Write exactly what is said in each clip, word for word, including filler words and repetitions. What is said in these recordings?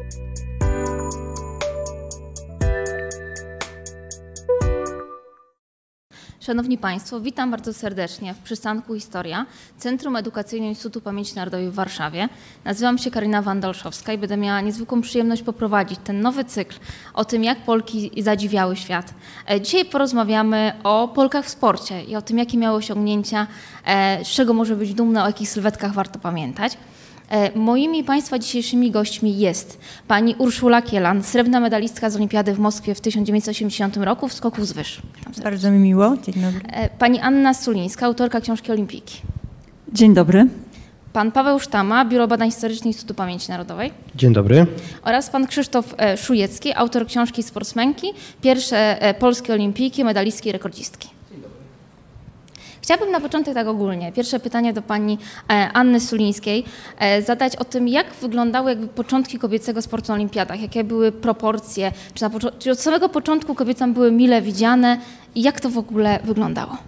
Szanowni Państwo, witam bardzo serdecznie w przystanku Historia, Centrum Edukacyjnego Instytutu Pamięci Narodowej w Warszawie. Nazywam się Karina Wanda-Olszowska i będę miała niezwykłą przyjemność poprowadzić ten nowy cykl o tym, jak Polki zadziwiały świat. Dzisiaj porozmawiamy o Polkach w sporcie i o tym, jakie miały osiągnięcia, z czego może być dumna, o jakich sylwetkach warto pamiętać. Moimi Państwa dzisiejszymi gośćmi jest pani Urszula Kielan, srebrna medalistka z Olimpiady w Moskwie w tysiąc dziewięćset osiemdziesiątym roku w skoku z wyż. Bardzo mi miło. Dzień dobry. Pani Anna Sulińska, autorka książki Olimpijki. Dzień dobry. Pan Paweł Sztama, Biuro Badań Historycznych Instytutu Pamięci Narodowej. Dzień dobry. Oraz pan Krzysztof Szujecki, autor książki Sportsmenki, pierwsze polskie olimpijki, medalistki i rekordzistki. Chciałabym na początek tak ogólnie, pierwsze pytanie do pani Anny Sulińskiej, zadać o tym, jak wyglądały jakby początki kobiecego sportu na olimpiadach, jakie były proporcje, czy, na, czy od samego początku kobiety tam były mile widziane i jak to w ogóle wyglądało?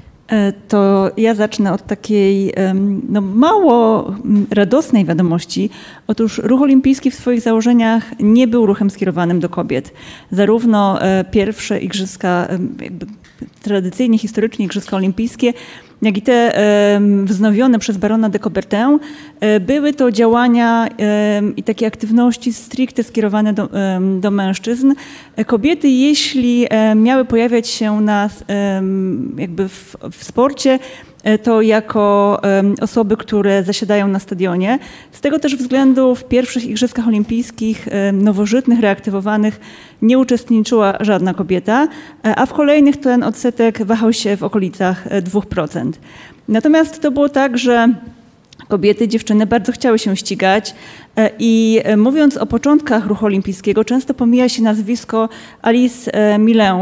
To ja zacznę od takiej no, mało radosnej wiadomości. Otóż ruch olimpijski w swoich założeniach nie był ruchem skierowanym do kobiet. Zarówno pierwsze igrzyska, jakby tradycyjnie, historycznie igrzyska olimpijskie, jak i te wznowione przez barona de Coubertin, były to działania i takie aktywności stricte skierowane do, do mężczyzn. Kobiety, jeśli miały pojawiać się na, jakby w, w sporcie, to jako osoby, które zasiadają na stadionie. Z tego też względu w pierwszych igrzyskach olimpijskich nowożytnych, reaktywowanych nie uczestniczyła żadna kobieta, a w kolejnych ten odsetek wahał się w okolicach dwóch procent. Natomiast to było tak, że kobiety, dziewczyny bardzo chciały się ścigać i mówiąc o początkach ruchu olimpijskiego, często pomija się nazwisko Alice Millet,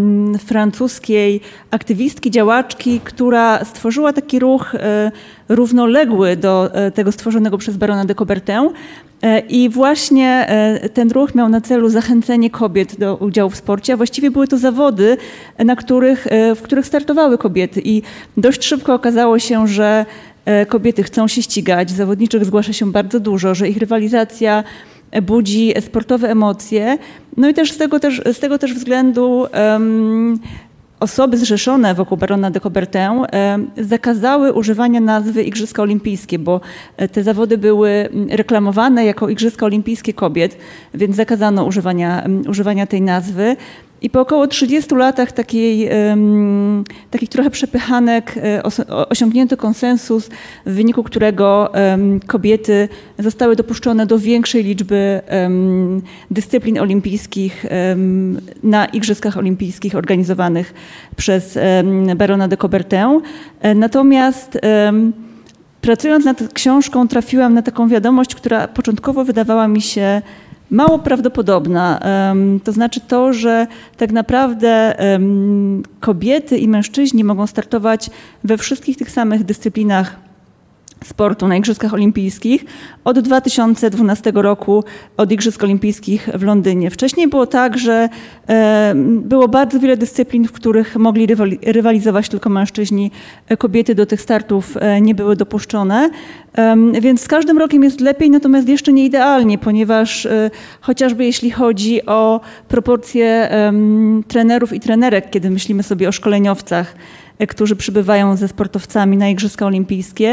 francuskiej aktywistki, działaczki, która stworzyła taki ruch równoległy do tego stworzonego przez barona de Coubertin. I właśnie ten ruch miał na celu zachęcenie kobiet do udziału w sporcie, a właściwie były to zawody, na których, w których startowały kobiety. I dość szybko okazało się, że kobiety chcą się ścigać, zawodniczych zgłasza się bardzo dużo, że ich rywalizacja budzi sportowe emocje. No i też z tego też, z tego też względu um, osoby zrzeszone wokół barona de Coubertin zakazały używania nazwy Igrzyska Olimpijskie, bo te zawody były reklamowane jako Igrzyska Olimpijskie Kobiet, więc zakazano używania, używania tej nazwy. I po około trzydziestu latach takiej, um, takich trochę przepychanek osiągnięto konsensus, w wyniku którego um, kobiety zostały dopuszczone do większej liczby um, dyscyplin olimpijskich um, na Igrzyskach Olimpijskich organizowanych przez um, barona de Coubertin. Natomiast um, pracując nad książką trafiłam na taką wiadomość, która początkowo wydawała mi się mało prawdopodobna. To znaczy to, że tak naprawdę kobiety i mężczyźni mogą startować we wszystkich tych samych dyscyplinach sportu na Igrzyskach Olimpijskich od dwa tysiące dwunastego roku, od Igrzysk Olimpijskich w Londynie. Wcześniej było tak, że było bardzo wiele dyscyplin, w których mogli rywalizować tylko mężczyźni. Kobiety do tych startów nie były dopuszczone, więc z każdym rokiem jest lepiej, natomiast jeszcze nie idealnie, ponieważ chociażby jeśli chodzi o proporcje trenerów i trenerek, kiedy myślimy sobie o szkoleniowcach, którzy przybywają ze sportowcami na Igrzyska Olimpijskie,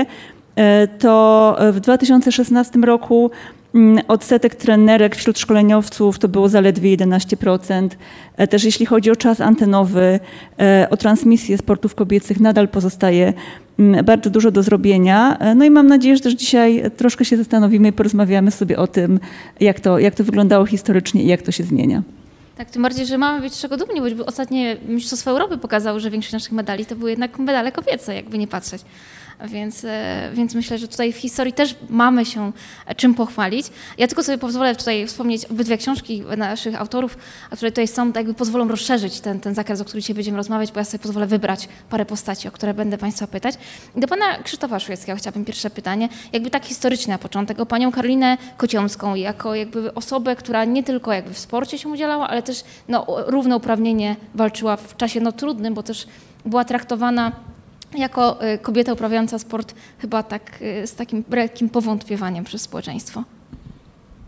to w dwa tysiące szesnastym roku odsetek trenerek wśród szkoleniowców to było zaledwie jedenaście procent. Też jeśli chodzi o czas antenowy, o transmisję sportów kobiecych nadal pozostaje bardzo dużo do zrobienia. No i mam nadzieję, że też dzisiaj troszkę się zastanowimy i porozmawiamy sobie o tym, jak to, jak to wyglądało historycznie i jak to się zmienia. Tak, tym bardziej, że mamy być z czego dumni, bo ostatnie Mistrzostwa Europy pokazały, że większość naszych medali to były jednak medale kobiece, jakby nie patrzeć. Więc, więc myślę, że tutaj w historii też mamy się czym pochwalić. Ja tylko sobie pozwolę tutaj wspomnieć obydwie książki naszych autorów, które tutaj są, jakby pozwolą rozszerzyć ten, ten zakres, o którym dzisiaj będziemy rozmawiać, bo ja sobie pozwolę wybrać parę postaci, o które będę Państwa pytać. I do pana Krzysztofa Szujeckiego chciałabym pierwsze pytanie, jakby tak historycznie na początek, o panią Karolinę Kociomską, jako jakby osobę, która nie tylko jakby w sporcie się udzielała, ale też no, równouprawnienie walczyła w czasie no, trudnym, bo też była traktowana jako kobieta uprawiająca sport chyba tak z takim lekkim powątpiewaniem przez społeczeństwo.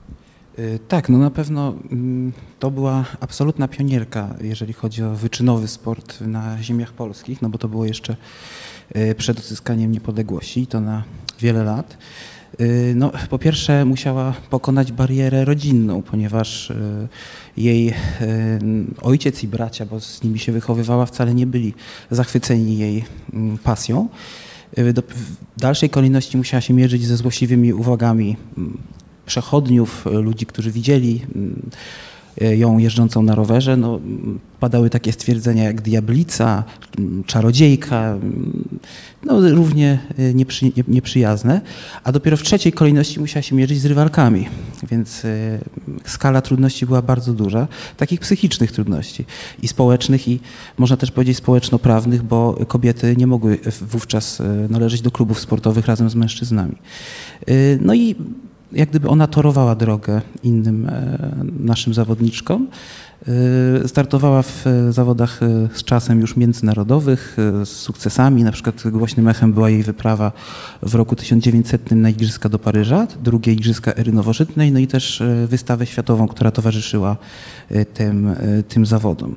Tak, no na pewno to była absolutna pionierka, jeżeli chodzi o wyczynowy sport na ziemiach polskich, no bo to było jeszcze przed odzyskaniem niepodległości, to na wiele lat. No, po pierwsze musiała pokonać barierę rodzinną, ponieważ jej ojciec i bracia, bo z nimi się wychowywała, wcale nie byli zachwyceni jej pasją. W dalszej kolejności musiała się mierzyć ze złośliwymi uwagami przechodniów, ludzi, którzy widzieli ją jeżdżącą na rowerze. No, padały takie stwierdzenia jak diablica, czarodziejka, no, równie nieprzy, nie, nieprzyjazne, a dopiero w trzeciej kolejności musiała się mierzyć z rywalkami, więc skala trudności była bardzo duża, takich psychicznych trudności i społecznych, i można też powiedzieć społeczno-prawnych, bo kobiety nie mogły wówczas należeć do klubów sportowych razem z mężczyznami. No i jak gdyby ona torowała drogę innym naszym zawodniczkom. Startowała w zawodach z czasem już międzynarodowych, z sukcesami. Na przykład głośnym echem była jej wyprawa w roku tysiąc dziewięćsetnym na Igrzyska do Paryża, drugie Igrzyska Ery Nowożytnej, no i też wystawę światową, która towarzyszyła tym, tym zawodom.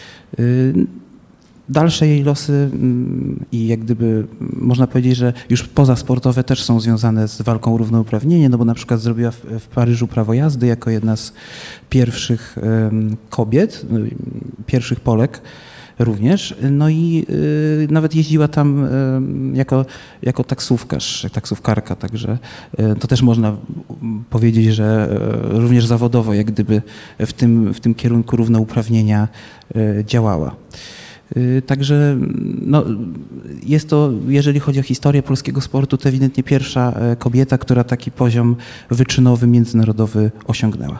Dalsze jej losy i jak gdyby można powiedzieć, że już pozasportowe też są związane z walką o równouprawnienie, no bo na przykład zrobiła w, w Paryżu prawo jazdy jako jedna z pierwszych um, kobiet, pierwszych Polek również, no i y, nawet jeździła tam y, jako, jako taksówkarz, taksówkarka, także y, to też można powiedzieć, że y, również zawodowo jak gdyby w tym, w tym kierunku równouprawnienia y, działała. Także no, jest to, jeżeli chodzi o historię polskiego sportu, to ewidentnie pierwsza kobieta, która taki poziom wyczynowy, międzynarodowy osiągnęła.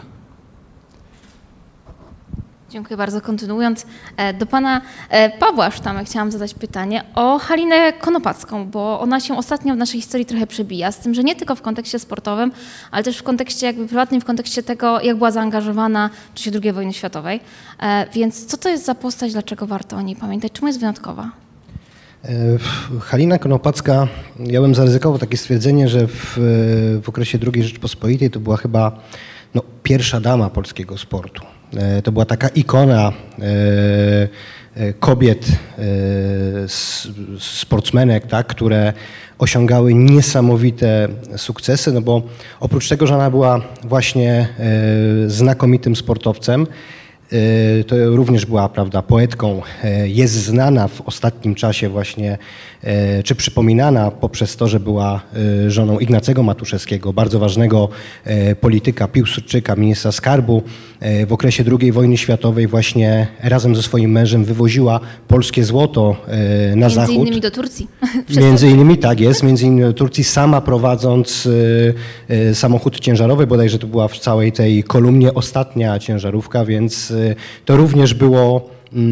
Dziękuję bardzo. Kontynuując, do pana Pawła Sztamę chciałam zadać pytanie o Halinę Konopacką, bo ona się ostatnio w naszej historii trochę przebija, z tym, że nie tylko w kontekście sportowym, ale też w kontekście jakby prywatnym, w kontekście tego, jak była zaangażowana w czasie drugiej wojny światowej. Więc co to jest za postać, dlaczego warto o niej pamiętać? Czemu jest wyjątkowa? Halina Konopacka, ja bym zaryzykował takie stwierdzenie, że w, w okresie drugiej Rzeczypospolitej to była chyba no, pierwsza dama polskiego sportu. To była taka ikona kobiet, sportsmenek, tak, które osiągały niesamowite sukcesy, no bo oprócz tego, że ona była właśnie znakomitym sportowcem, to również była, prawda, poetką, jest znana w ostatnim czasie właśnie, czy przypominana poprzez to, że była żoną Ignacego Matuszewskiego, bardzo ważnego polityka, Piłsudczyka, ministra skarbu. W okresie drugiej wojny światowej właśnie razem ze swoim mężem wywoziła polskie złoto na między zachód. Między innymi do Turcji. Między innymi, tak jest, między innymi do Turcji, sama prowadząc samochód ciężarowy, bodajże to była w całej tej kolumnie ostatnia ciężarówka, więc to również było,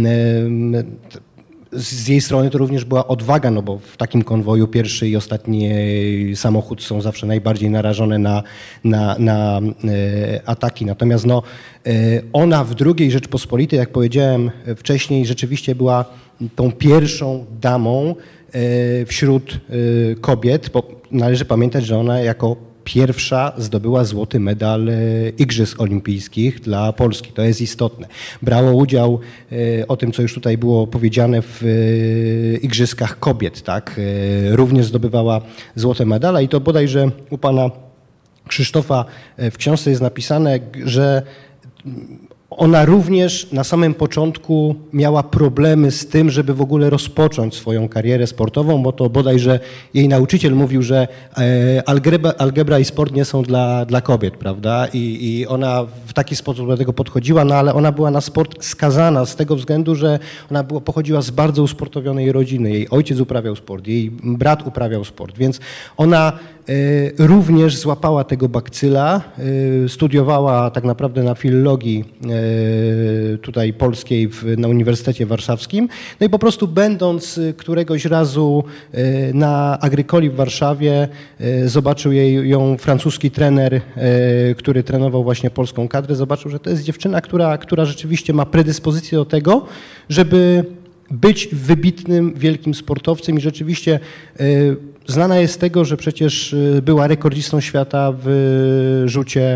z jej strony to również była odwaga, no bo w takim konwoju pierwszy i ostatni samochód są zawsze najbardziej narażone na, na, na ataki. Natomiast no, ona w drugiej Rzeczpospolitej, jak powiedziałem wcześniej, rzeczywiście była tą pierwszą damą wśród kobiet, bo należy pamiętać, że ona jako pierwsza zdobyła złoty medal Igrzysk Olimpijskich dla Polski. To jest istotne. Brało udział, o tym co już tutaj było powiedziane, w Igrzyskach Kobiet, tak? Również zdobywała złote medale i to bodajże u pana Krzysztofa w książce jest napisane, że ona również na samym początku miała problemy z tym, żeby w ogóle rozpocząć swoją karierę sportową, bo to bodajże jej nauczyciel mówił, że algebra, algebra i sport nie są dla, dla kobiet, prawda? I, I ona w taki sposób do tego podchodziła, no ale ona była na sport skazana z tego względu, że ona była, pochodziła z bardzo usportowionej rodziny. Jej ojciec uprawiał sport, jej brat uprawiał sport, więc ona również złapała tego bakcyla, studiowała tak naprawdę na filologii tutaj polskiej w, na Uniwersytecie Warszawskim. No i po prostu będąc któregoś razu na Agrykoli w Warszawie, zobaczył jej, ją francuski trener, który trenował właśnie polską kadrę, zobaczył, że to jest dziewczyna, która, która rzeczywiście ma predyspozycję do tego, żeby być wybitnym, wielkim sportowcem i rzeczywiście znana jest z tego, że przecież była rekordzistą świata w rzucie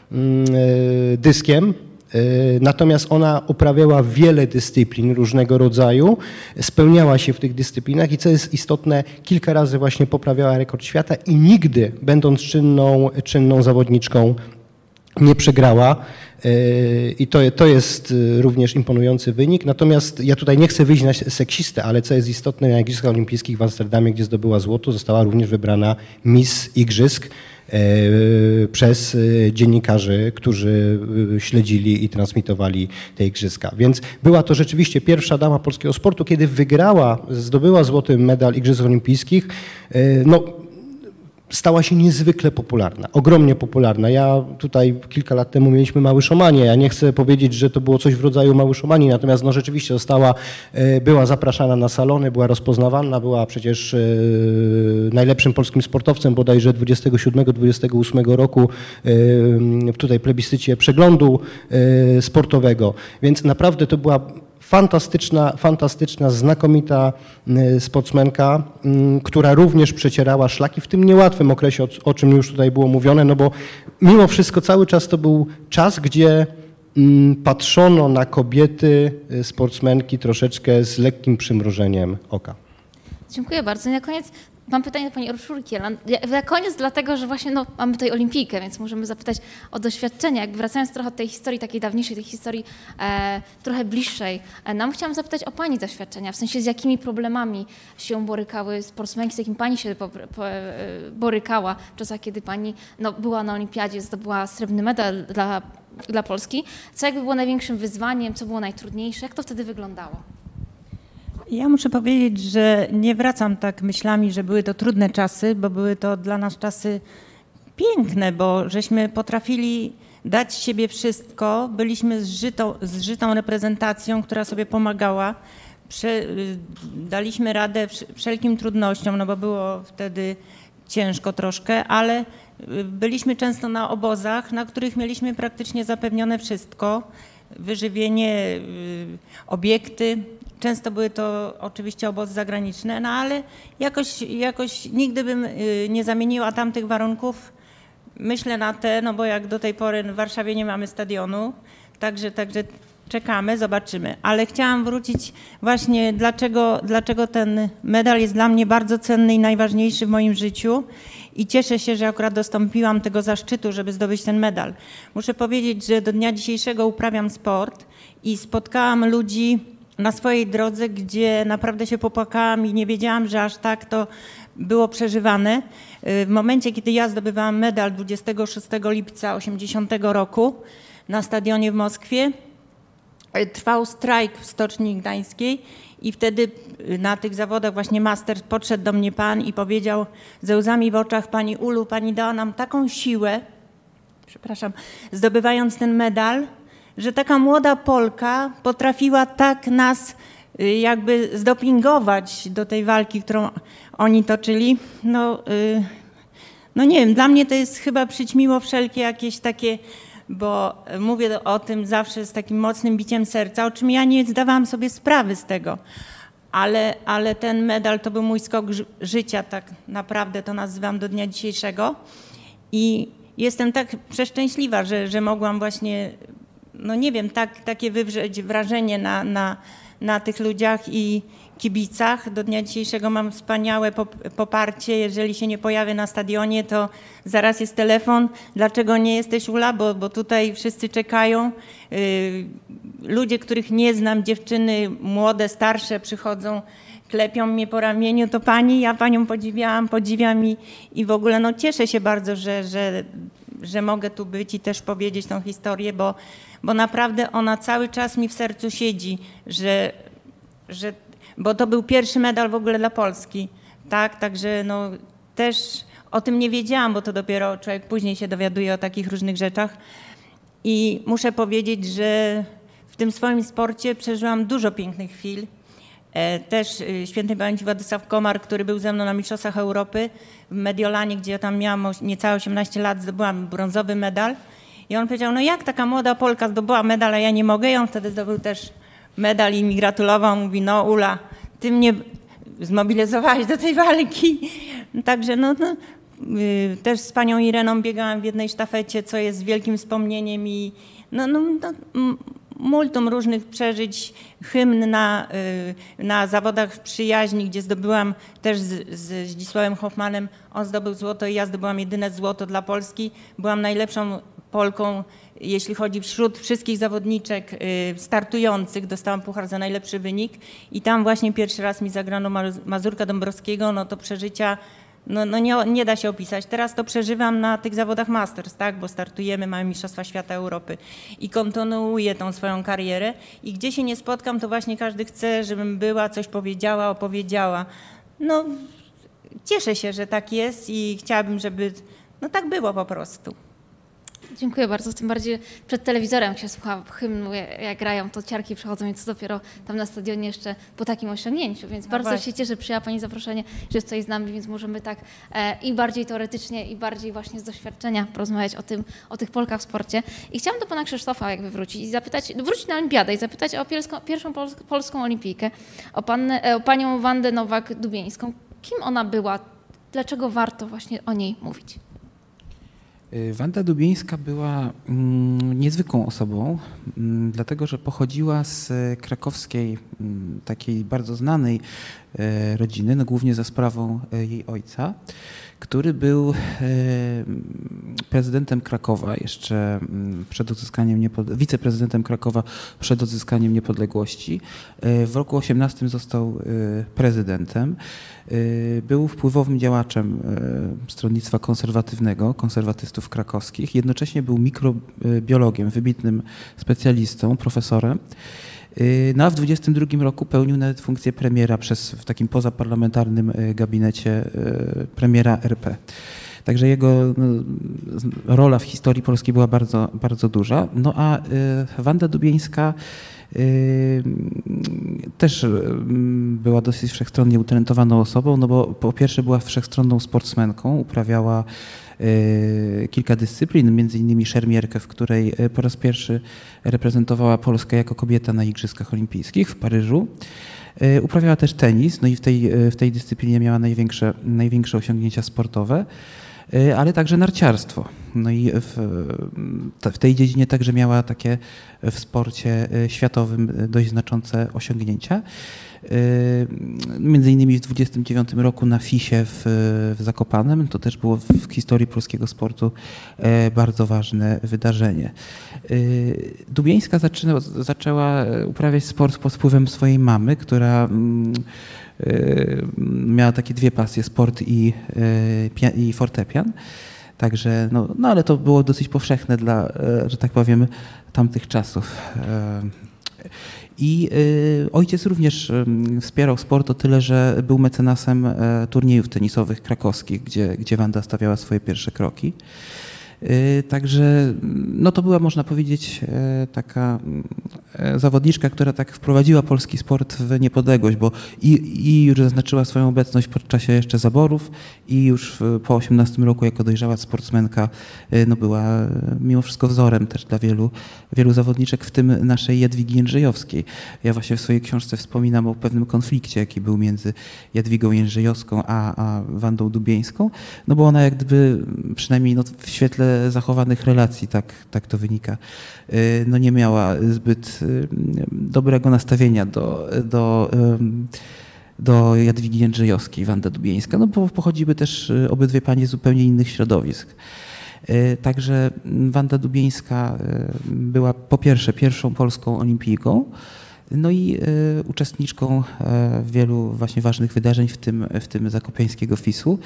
dyskiem. Natomiast ona uprawiała wiele dyscyplin różnego rodzaju, spełniała się w tych dyscyplinach i co jest istotne, kilka razy właśnie poprawiała rekord świata i nigdy, będąc czynną, czynną zawodniczką, nie przegrała. I to, to jest również imponujący wynik. Natomiast ja tutaj nie chcę wyjść na seksistę, ale co jest istotne, na Igrzyskach Olimpijskich w Amsterdamie, gdzie zdobyła złoto, została również wybrana Miss Igrzysk przez dziennikarzy, którzy śledzili i transmitowali te igrzyska. Więc była to rzeczywiście pierwsza dama polskiego sportu, kiedy wygrała, zdobyła złoty medal Igrzysk Olimpijskich. No, stała się niezwykle popularna, ogromnie popularna. Ja tutaj kilka lat temu mieliśmy Mały Szomanie. Ja nie chcę powiedzieć, że to było coś w rodzaju Mały Szomani, natomiast no rzeczywiście została, była zapraszana na salony, była rozpoznawalna, była przecież najlepszym polskim sportowcem bodajże dwudziestego siódmego dwudziestego ósmego roku w tutaj plebiscycie przeglądu sportowego. Więc naprawdę to była Fantastyczna, fantastyczna, znakomita sportsmenka, która również przecierała szlaki w tym niełatwym okresie, o, o czym już tutaj było mówione, no bo mimo wszystko cały czas to był czas, gdzie patrzono na kobiety, sportsmenki troszeczkę z lekkim przymrużeniem oka. Dziękuję bardzo. I na koniec mam pytanie do pani Urszuli Kielan. Na koniec dlatego, że właśnie no, mamy tutaj olimpijkę, więc możemy zapytać o doświadczenia. Jakby wracając trochę od tej historii takiej dawniejszej, tej historii e, trochę bliższej, e, nam chciałam zapytać o pani doświadczenia, w sensie z jakimi problemami się borykały sportsmenki, z jakim pani się po, po, borykała w czasach, kiedy pani no, była na olimpiadzie, zdobyła srebrny medal dla, dla Polski. Co jakby było największym wyzwaniem, co było najtrudniejsze, jak to wtedy wyglądało? Ja muszę powiedzieć, że nie wracam tak myślami, że były to trudne czasy, bo były to dla nas czasy piękne, bo żeśmy potrafili dać siebie wszystko, byliśmy zżytą, zżytą reprezentacją, która sobie pomagała, Prze, daliśmy radę wszelkim trudnościom, no bo było wtedy ciężko troszkę, ale byliśmy często na obozach, na których mieliśmy praktycznie zapewnione wszystko, wyżywienie, obiekty. Często były to oczywiście obozy zagraniczne, no ale jakoś, jakoś nigdy bym nie zamieniła tamtych warunków, myślę, na te, no bo jak do tej pory w Warszawie nie mamy stadionu, także, także czekamy, zobaczymy. Ale chciałam wrócić właśnie, dlaczego, dlaczego ten medal jest dla mnie bardzo cenny i najważniejszy w moim życiu i cieszę się, że akurat dostąpiłam tego zaszczytu, żeby zdobyć ten medal. Muszę powiedzieć, że do dnia dzisiejszego uprawiam sport i spotkałam ludzi na swojej drodze, gdzie naprawdę się popłakałam i nie wiedziałam, że aż tak to było przeżywane. W momencie, kiedy ja zdobywałam medal dwudziestego szóstego lipca osiemdziesiątego roku na stadionie w Moskwie, trwał strajk w Stoczni Gdańskiej i wtedy na tych zawodach właśnie master podszedł do mnie pan i powiedział ze łzami w oczach: pani Ulu, pani dała nam taką siłę, przepraszam, zdobywając ten medal, że taka młoda Polka potrafiła tak nas jakby zdopingować do tej walki, którą oni toczyli. No, no nie wiem, dla mnie to jest chyba przyćmiło wszelkie jakieś takie, bo mówię o tym zawsze z takim mocnym biciem serca, o czym ja nie zdawałam sobie sprawy z tego. Ale, ale ten medal to był mój skok ży- życia, tak naprawdę to nazywam do dnia dzisiejszego. I jestem tak przeszczęśliwa, że, że mogłam właśnie, no nie wiem, tak, takie wywrzeć wrażenie na, na, na tych ludziach i kibicach. Do dnia dzisiejszego mam wspaniałe poparcie. Jeżeli się nie pojawię na stadionie, to zaraz jest telefon. Dlaczego nie jesteś, Ula? Bo, bo tutaj wszyscy czekają. Yy, ludzie, których nie znam, dziewczyny młode, starsze przychodzą, klepią mnie po ramieniu. To pani, ja panią podziwiałam, podziwiam i, i w ogóle no cieszę się bardzo, że, że, że mogę tu być i też powiedzieć tą historię, bo, bo naprawdę ona cały czas mi w sercu siedzi, że, że bo to był pierwszy medal w ogóle dla Polski, tak, także no też o tym nie wiedziałam, bo to dopiero człowiek później się dowiaduje o takich różnych rzeczach i muszę powiedzieć, że w tym swoim sporcie przeżyłam dużo pięknych chwil. Też świętej pamięci Władysław Komar, który był ze mną na Mistrzostwach Europy w Mediolanie, gdzie ja tam miałam niecałe osiemnaście lat, zdobyłam brązowy medal i on powiedział, no jak taka młoda Polka zdobyła medal, a ja nie mogę, i on wtedy zdobył też medal i mi gratulował, mówi, no Ula, ty mnie zmobilizowałaś do tej walki. Także no, no też z panią Ireną biegałam w jednej sztafecie, co jest wielkim wspomnieniem i no, no, no, multum różnych przeżyć, hymn na, na zawodach przyjaźni, gdzie zdobyłam też z, z Zdzisławem Hoffmanem, on zdobył złoto i ja zdobyłam jedyne złoto dla Polski. Byłam najlepszą Polką, jeśli chodzi wśród wszystkich zawodniczek startujących, dostałam puchar za najlepszy wynik i tam właśnie pierwszy raz mi zagrano Mazurka Dąbrowskiego, no to przeżycia No, no nie, nie da się opisać. Teraz to przeżywam na tych zawodach Masters, tak, bo startujemy, mamy Mistrzostwa Świata Europy i kontynuuję tą swoją karierę i gdzie się nie spotkam, to właśnie każdy chce, żebym była, coś powiedziała, opowiedziała. No cieszę się, że tak jest i chciałabym, żeby no tak było po prostu. Dziękuję bardzo, tym bardziej przed telewizorem się słucha hymnu, jak grają, to ciarki przechodzą i co dopiero tam na stadionie jeszcze po takim osiągnięciu, więc no bardzo właśnie. się cieszę, przyjęła Pani zaproszenie, że jest tutaj z nami, więc możemy tak e, i bardziej teoretycznie i bardziej właśnie z doświadczenia porozmawiać o tym, o tych Polkach w sporcie. I chciałam do Pana Krzysztofa jakby wrócić i zapytać, wrócić na olimpiadę i zapytać o pierwszą, pierwszą polską, polską olimpijkę, o, pan, e, o Panią Wandę Nowak-Dubieńską. Kim ona była? Dlaczego warto właśnie o niej mówić? Wanda Dubieńska była mm, niezwykłą osobą, mm, dlatego że pochodziła z krakowskiej, mm, takiej bardzo znanej e, rodziny, no głównie za sprawą e, jej ojca, który był e, prezydentem Krakowa jeszcze mm, przed odzyskaniem niepod- wiceprezydentem Krakowa przed odzyskaniem niepodległości. E, w roku osiemnastym został e, prezydentem. Był wpływowym działaczem stronnictwa konserwatywnego, konserwatystów krakowskich. Jednocześnie był mikrobiologiem, wybitnym specjalistą, profesorem. No a w dwudziestym drugim roku pełnił nawet funkcję premiera przez, w takim pozaparlamentarnym gabinecie premiera R P. Także jego no, rola w historii polskiej była bardzo, bardzo duża. No a Wanda Dubieńska też była dosyć wszechstronnie utalentowaną osobą, no bo po pierwsze była wszechstronną sportsmenką, uprawiała kilka dyscyplin, między innymi szermierkę, w której po raz pierwszy reprezentowała Polskę jako kobieta na Igrzyskach Olimpijskich w Paryżu. Uprawiała też tenis, no i w tej, w tej dyscyplinie miała największe, największe osiągnięcia sportowe, ale także narciarstwo. No i w, w tej dziedzinie także miała takie w sporcie światowym dość znaczące osiągnięcia. Między innymi w dwudziestym dziewiątym roku na fisie w, w Zakopanem, to też było w historii polskiego sportu bardzo ważne wydarzenie. Dubieńska zaczyna, zaczęła uprawiać sport pod wpływem swojej mamy, która miała takie dwie pasje, sport i, i fortepian. Także, no, no ale to było dosyć powszechne dla, że tak powiem, tamtych czasów. I ojciec również wspierał sport o tyle, że był mecenasem turniejów tenisowych krakowskich, gdzie, gdzie Wanda stawiała swoje pierwsze kroki. Także no to była, można powiedzieć, taka zawodniczka, która tak wprowadziła polski sport w niepodległość, bo i, i już zaznaczyła swoją obecność podczas jeszcze zaborów i już po osiemnastym roku jako dojrzała sportsmenka no była mimo wszystko wzorem też dla wielu, wielu zawodniczek, w tym naszej Jadwigi Jędrzejowskiej. Ja właśnie w swojej książce wspominam o pewnym konflikcie, jaki był między Jadwigą Jędrzejowską a, a Wandą Dubieńską, no bo ona jak gdyby przynajmniej no, w świetle zachowanych relacji, tak, tak to wynika, no nie miała zbyt dobrego nastawienia do, do, do Jadwigi Jędrzejowskiej, Wanda Dubieńska, no bo pochodziły też obydwie panie z zupełnie innych środowisk. Także Wanda Dubieńska była po pierwsze pierwszą polską olimpijką, no i uczestniczką wielu właśnie ważnych wydarzeń, w tym, w tym zakopiańskiego fisu.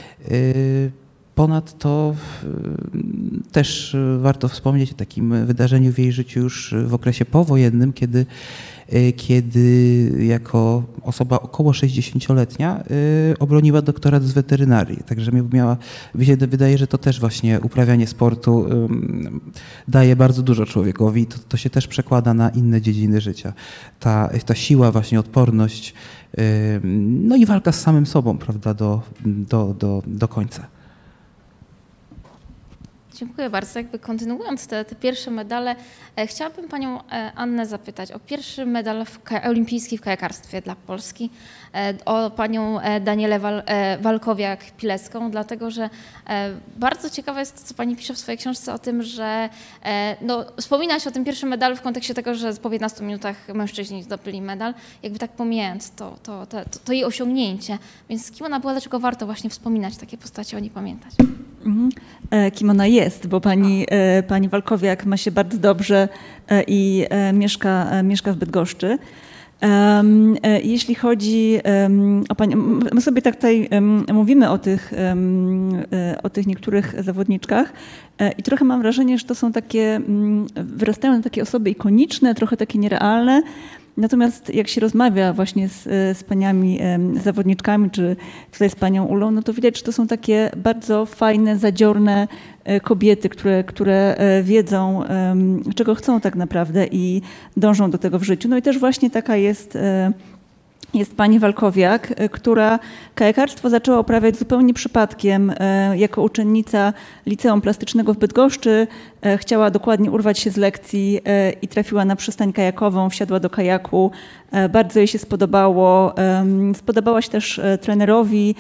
Ponadto też warto wspomnieć o takim wydarzeniu w jej życiu już w okresie powojennym, kiedy, kiedy jako osoba około sześćdziesięcioletnia obroniła doktorat z weterynarii. Także miała, mi się wydaje, że to też właśnie uprawianie sportu daje bardzo dużo człowiekowi. To, to się też przekłada na inne dziedziny życia. Ta, ta siła, właśnie odporność, no i walka z samym sobą, prawda, do, do, do, do końca. Dziękuję bardzo. Jakby kontynuując te, te pierwsze medale, e, chciałabym Panią e, Annę zapytać o pierwszy medal w ka- olimpijski w kajakarstwie dla Polski, e, o Panią e, Danielę Wal- e, Walkowiak-Pilecką, dlatego że e, bardzo ciekawe jest to, co Pani pisze w swojej książce o tym, że e, no, wspomina się o tym pierwszym medalu w kontekście tego, że po piętnastu minutach mężczyźni zdobyli medal, jakby tak pomijając to, to, to, to, to jej osiągnięcie. Więc kim ona była, dlaczego warto właśnie wspominać takie postacie, o niej pamiętać? Mhm. Kim ona jest, bo pani, pani Walkowiak ma się bardzo dobrze i mieszka, mieszka w Bydgoszczy. Jeśli chodzi o pani, my sobie tak tutaj mówimy o tych, o tych niektórych zawodniczkach i trochę mam wrażenie, że to są takie, wyrastają na takie osoby ikoniczne, trochę takie nierealne. Natomiast jak się rozmawia właśnie z, z paniami zawodniczkami, czy tutaj z panią Ulą, no to widać, że to są takie bardzo fajne, zadziorne kobiety, które, które wiedzą, czego chcą tak naprawdę i dążą do tego w życiu. No i też właśnie taka jest, jest pani Walkowiak, która kajakarstwo zaczęła uprawiać zupełnie przypadkiem jako uczennica Liceum Plastycznego w Bydgoszczy. Chciała dokładnie urwać się z lekcji i trafiła na przystań kajakową, wsiadła do kajaku. Bardzo jej się spodobało. Spodobała się też trenerowi.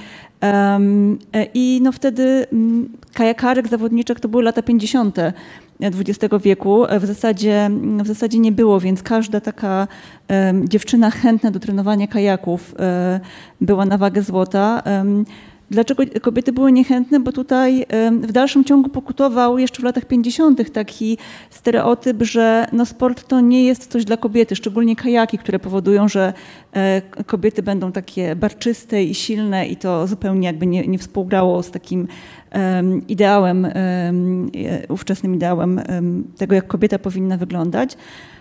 I no wtedy kajakarek, zawodniczek to były lata pięćdziesiąte dwudziestego wieku. W zasadzie, w zasadzie nie było, więc każda taka um, dziewczyna chętna do trenowania kajaków um, była na wagę złota. Um, Dlaczego kobiety były niechętne? Bo tutaj w dalszym ciągu pokutował jeszcze w latach pięćdziesiątych taki stereotyp, że no sport to nie jest coś dla kobiety, szczególnie kajaki, które powodują, że kobiety będą takie barczyste i silne i to zupełnie jakby nie, nie współgrało z takim ideałem, ówczesnym ideałem tego, jak kobieta powinna wyglądać.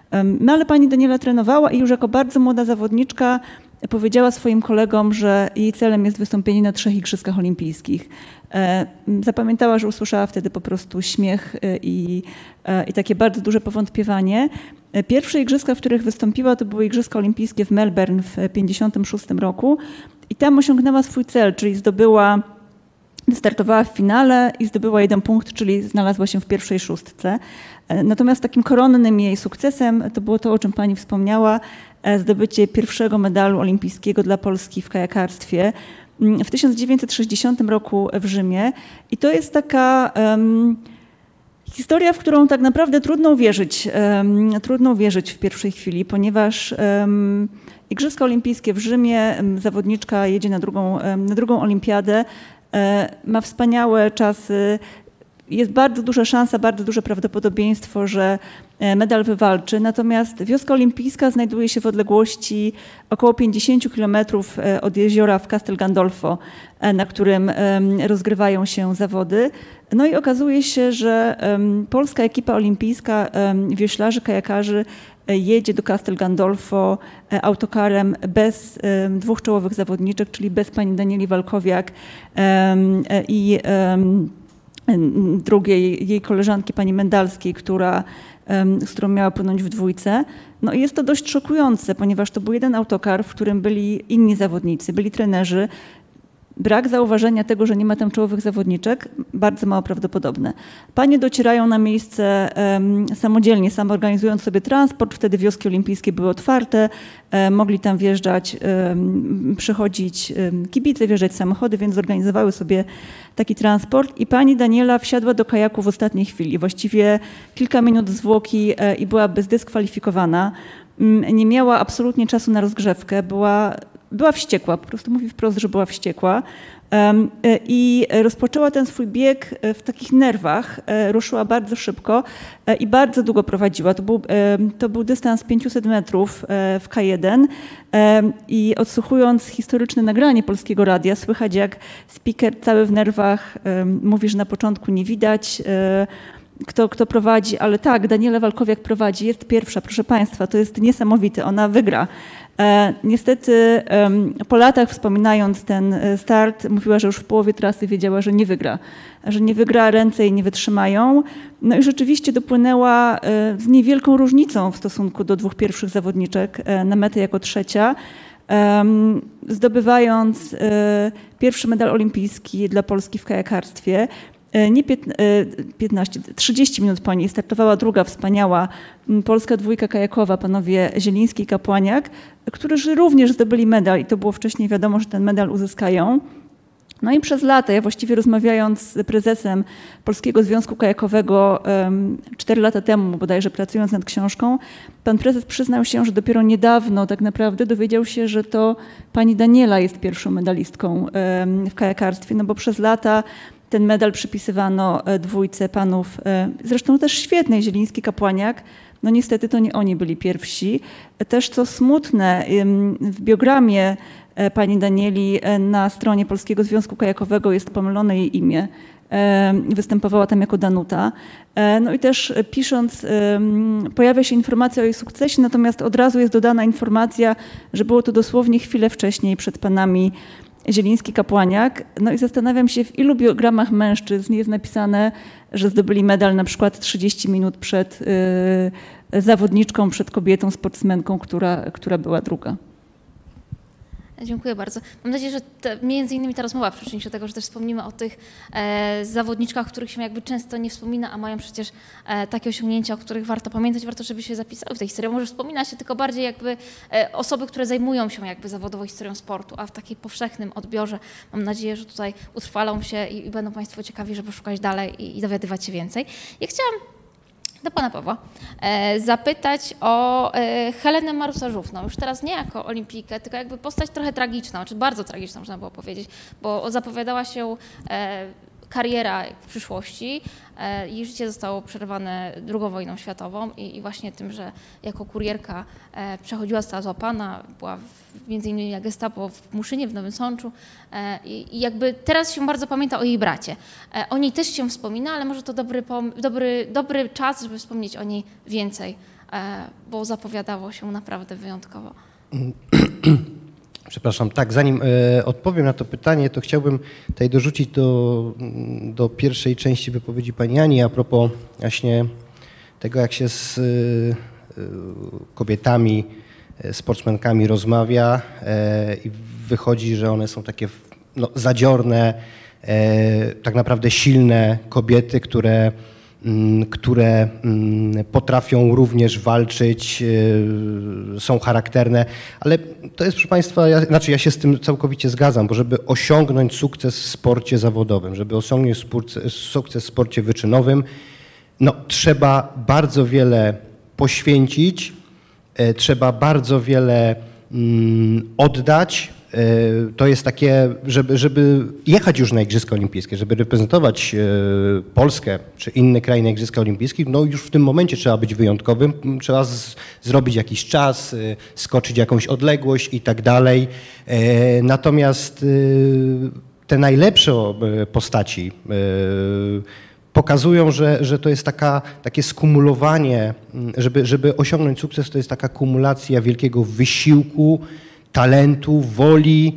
No ale pani Daniela trenowała i już jako bardzo młoda zawodniczka powiedziała swoim kolegom, że jej celem jest wystąpienie na trzech igrzyskach olimpijskich. Zapamiętała, że usłyszała wtedy po prostu śmiech i, i takie bardzo duże powątpiewanie. Pierwsze igrzyska, w których wystąpiła, to były Igrzyska Olimpijskie w Melbourne w pięćdziesiątym szóstym roku i tam osiągnęła swój cel, czyli zdobyła, wystartowała w finale i zdobyła jeden punkt, czyli znalazła się w pierwszej szóstce. Natomiast takim koronnym jej sukcesem to było to, o czym pani wspomniała, zdobycie pierwszego medalu olimpijskiego dla Polski w kajakarstwie w tysiąc dziewięćset sześćdziesiątym roku w Rzymie. I to jest taka um, historia, w którą tak naprawdę trudno uwierzyć, um, trudno uwierzyć w pierwszej chwili, ponieważ um, Igrzyska Olimpijskie w Rzymie, um, zawodniczka jedzie na drugą, um, na drugą olimpiadę, um, ma wspaniałe czasy. Jest bardzo duża szansa, bardzo duże prawdopodobieństwo, że medal wywalczy. Natomiast wioska olimpijska znajduje się w odległości około pięćdziesiąt kilometrów od jeziora w Castel Gandolfo, na którym rozgrywają się zawody. No i okazuje się, że polska ekipa olimpijska wioślarzy, kajakarzy jedzie do Castel Gandolfo autokarem bez dwóch czołowych zawodniczek, czyli bez pani Danieli Walkowiak i drugiej jej koleżanki, pani Mendalskiej, która, z którą miała płynąć w dwójce. No i jest to dość szokujące, ponieważ to był jeden autokar, w którym byli inni zawodnicy, byli trenerzy. Brak zauważenia tego, że nie ma tam czołowych zawodniczek, bardzo mało prawdopodobne. Panie docierają na miejsce um, samodzielnie, sam organizując sobie transport. Wtedy wioski olimpijskie były otwarte, um, mogli tam wjeżdżać, um, przychodzić um, kibice, wjeżdżać samochody, więc zorganizowały sobie taki transport. I pani Daniela wsiadła do kajaku w ostatniej chwili, właściwie kilka minut zwłoki um, i byłaby zdyskwalifikowana. Um, nie miała absolutnie czasu na rozgrzewkę, była Była wściekła, po prostu mówi wprost, że była wściekła um, i rozpoczęła ten swój bieg w takich nerwach, ruszyła bardzo szybko i bardzo długo prowadziła. To był, to był dystans pięćset metrów w K jeden i odsłuchując historyczne nagranie Polskiego Radia, słychać jak speaker cały w nerwach mówi, że na początku nie widać, Kto, kto prowadzi, ale tak, Daniela Walkowiak prowadzi, jest pierwsza, proszę państwa, to jest niesamowite, ona wygra. E, niestety e, po latach wspominając ten start, mówiła, że już w połowie trasy wiedziała, że nie wygra, że nie wygra, ręce jej nie wytrzymają. No i rzeczywiście dopłynęła e, z niewielką różnicą w stosunku do dwóch pierwszych zawodniczek e, na metę jako trzecia, e, zdobywając e, pierwszy medal olimpijski dla Polski w kajakarstwie. Nie piętnaście, trzydzieści minut po niej startowała druga wspaniała polska dwójka kajakowa, panowie Zieliński i Kapłaniak, którzy również zdobyli medal i to było wcześniej wiadomo, że ten medal uzyskają. No i przez lata, ja właściwie rozmawiając z prezesem Polskiego Związku Kajakowego cztery lata temu, bodajże pracując nad książką, pan prezes przyznał się, że dopiero niedawno tak naprawdę dowiedział się, że to pani Daniela jest pierwszą medalistką w kajakarstwie, no bo przez lata ten medal przypisywano dwójce panów, zresztą też świetnej, Zieliński, Kapłaniak. No niestety to nie oni byli pierwsi. Też co smutne, w biogramie pani Danieli na stronie Polskiego Związku Kajakowego jest pomylone jej imię. Występowała tam jako Danuta. No i też pisząc, pojawia się informacja o jej sukcesie, natomiast od razu jest dodana informacja, że było to dosłownie chwilę wcześniej przed panami Zieliński, Kapłaniak. No i zastanawiam się, w ilu biogramach mężczyzn jest napisane, że zdobyli medal na przykład trzydzieści minut przed y, zawodniczką, przed kobietą, sportsmenką, która, która była druga. Dziękuję bardzo. Mam nadzieję, że te, między innymi ta rozmowa przyczyni się do tego, że też wspomnimy o tych e, zawodniczkach, o których się jakby często nie wspomina, a mają przecież e, takie osiągnięcia, o których warto pamiętać, warto, żeby się zapisały w tej historii. Może wspomina się tylko bardziej jakby e, osoby, które zajmują się jakby zawodowo historią sportu, a w takim powszechnym odbiorze mam nadzieję, że tutaj utrwalą się i, i będą Państwo ciekawi, żeby szukać dalej i, i dowiadywać się więcej. Ja chciałam do pana Pawła e, zapytać o e, Helenę Marusarzówną. Już teraz nie jako olimpijkę, tylko jakby postać trochę tragiczną, czy bardzo tragiczną, można było powiedzieć, bo zapowiadała się e, kariera w przyszłości. E, jej życie zostało przerwane drugą wojną światową i, i właśnie tym, że jako kurierka e, przechodziła, została złapana, była w, między innymi jak gestapo w Muszynie, w Nowym Sączu e, i, i jakby teraz się bardzo pamięta o jej bracie. E, o niej też się wspomina, ale może to dobry, dobry, dobry czas, żeby wspomnieć o niej więcej, e, bo zapowiadało się naprawdę wyjątkowo. Przepraszam, tak, zanim e, odpowiem na to pytanie, to chciałbym tutaj dorzucić do, do pierwszej części wypowiedzi pani Ani a propos właśnie tego, jak się z e, kobietami, e, sportsmenkami rozmawia e, i wychodzi, że one są takie no, zadziorne, e, tak naprawdę silne kobiety, które które potrafią również walczyć, są charakterne, ale to jest, proszę Państwa, ja, znaczy ja się z tym całkowicie zgadzam, bo żeby osiągnąć sukces w sporcie zawodowym, żeby osiągnąć sukces w sporcie wyczynowym, no, trzeba bardzo wiele poświęcić, trzeba bardzo wiele mm, oddać. To jest takie, żeby, żeby jechać już na Igrzyska Olimpijskie, żeby reprezentować Polskę czy inny kraj na Igrzyska Olimpijskich, no już w tym momencie trzeba być wyjątkowym, trzeba z, zrobić jakiś czas, skoczyć jakąś odległość i tak dalej. Natomiast te najlepsze postaci pokazują, że, że to jest taka, takie skumulowanie, żeby, żeby osiągnąć sukces, to jest taka kumulacja wielkiego wysiłku, talentu, woli,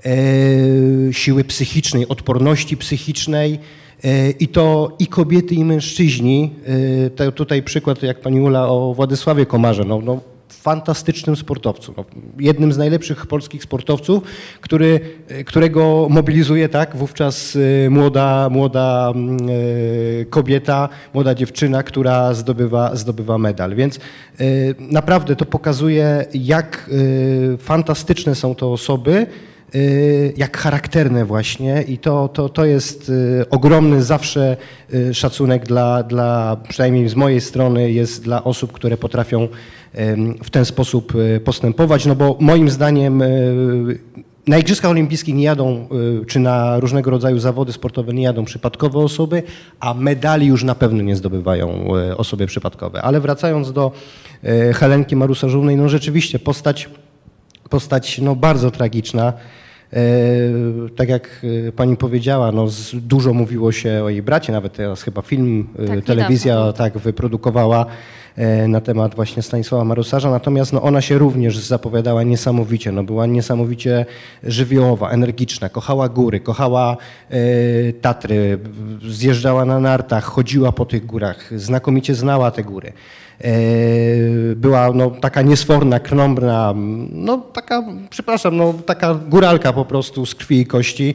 e, siły psychicznej, odporności psychicznej e, i to i kobiety, i mężczyźni. E, to tutaj przykład, jak pani Ula o Władysławie Komarze, no, no, fantastycznym sportowcu, no, jednym z najlepszych polskich sportowców, który, którego mobilizuje tak wówczas młoda, młoda e, kobieta, młoda dziewczyna, która zdobywa, zdobywa medal. Więc e, naprawdę to pokazuje, jak e, fantastyczne są to osoby, e, jak charakterne właśnie i to, to, to jest e, ogromny zawsze e, szacunek dla, dla, przynajmniej z mojej strony, jest dla osób, które potrafią w ten sposób postępować, no bo moim zdaniem na Igrzyskach Olimpijskich nie jadą, czy na różnego rodzaju zawody sportowe nie jadą przypadkowe osoby, a medali już na pewno nie zdobywają osoby przypadkowe. Ale wracając do Helenki Marusarzównej, no rzeczywiście postać, postać no bardzo tragiczna. Tak jak pani powiedziała, no dużo mówiło się o jej bracie, nawet teraz chyba film, tak, telewizja tak wyprodukowała na temat właśnie Stanisława Marusarza, natomiast no, ona się również zapowiadała niesamowicie, no, była niesamowicie żywiołowa, energiczna, kochała góry, kochała e, Tatry, zjeżdżała na nartach, chodziła po tych górach, znakomicie znała te góry. Była no, taka niesforna, krnąbrna, no taka, przepraszam, no, taka góralka po prostu z krwi i kości.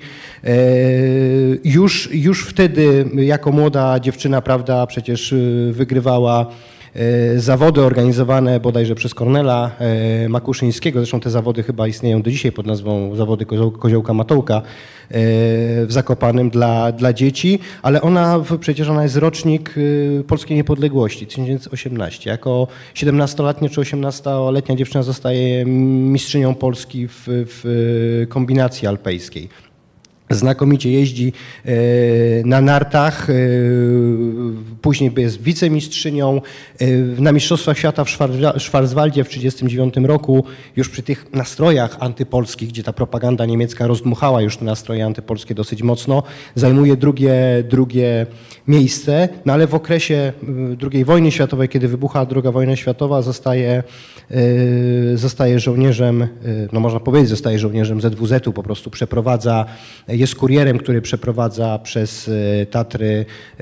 Już, już wtedy jako młoda dziewczyna, prawda, przecież wygrywała zawody organizowane bodajże przez Kornela Makuszyńskiego. Zresztą te zawody chyba istnieją do dzisiaj pod nazwą zawody Koziołka Matołka w Zakopanem dla, dla dzieci, ale ona, przecież ona jest rocznik polskiej niepodległości, tysiąc dziewięćset osiemnasty. Jako siedemnastoletnia czy osiemnastoletnia dziewczyna zostaje mistrzynią Polski w, w kombinacji alpejskiej. Znakomicie jeździ na nartach, później jest wicemistrzynią. Na Mistrzostwach Świata w Szwardzwaldzie w tysiąc dziewięćset trzydziestym dziewiątym roku, już przy tych nastrojach antypolskich, gdzie ta propaganda niemiecka rozdmuchała już te nastroje antypolskie dosyć mocno, zajmuje drugie, drugie miejsce, no ale w okresie drugiej wojny światowej, kiedy wybucha druga wojna światowa, zostaje, zostaje żołnierzem, no można powiedzieć, zostaje żołnierzem Z W Z-u, po prostu przeprowadza, jest kurierem, który przeprowadza przez Tatry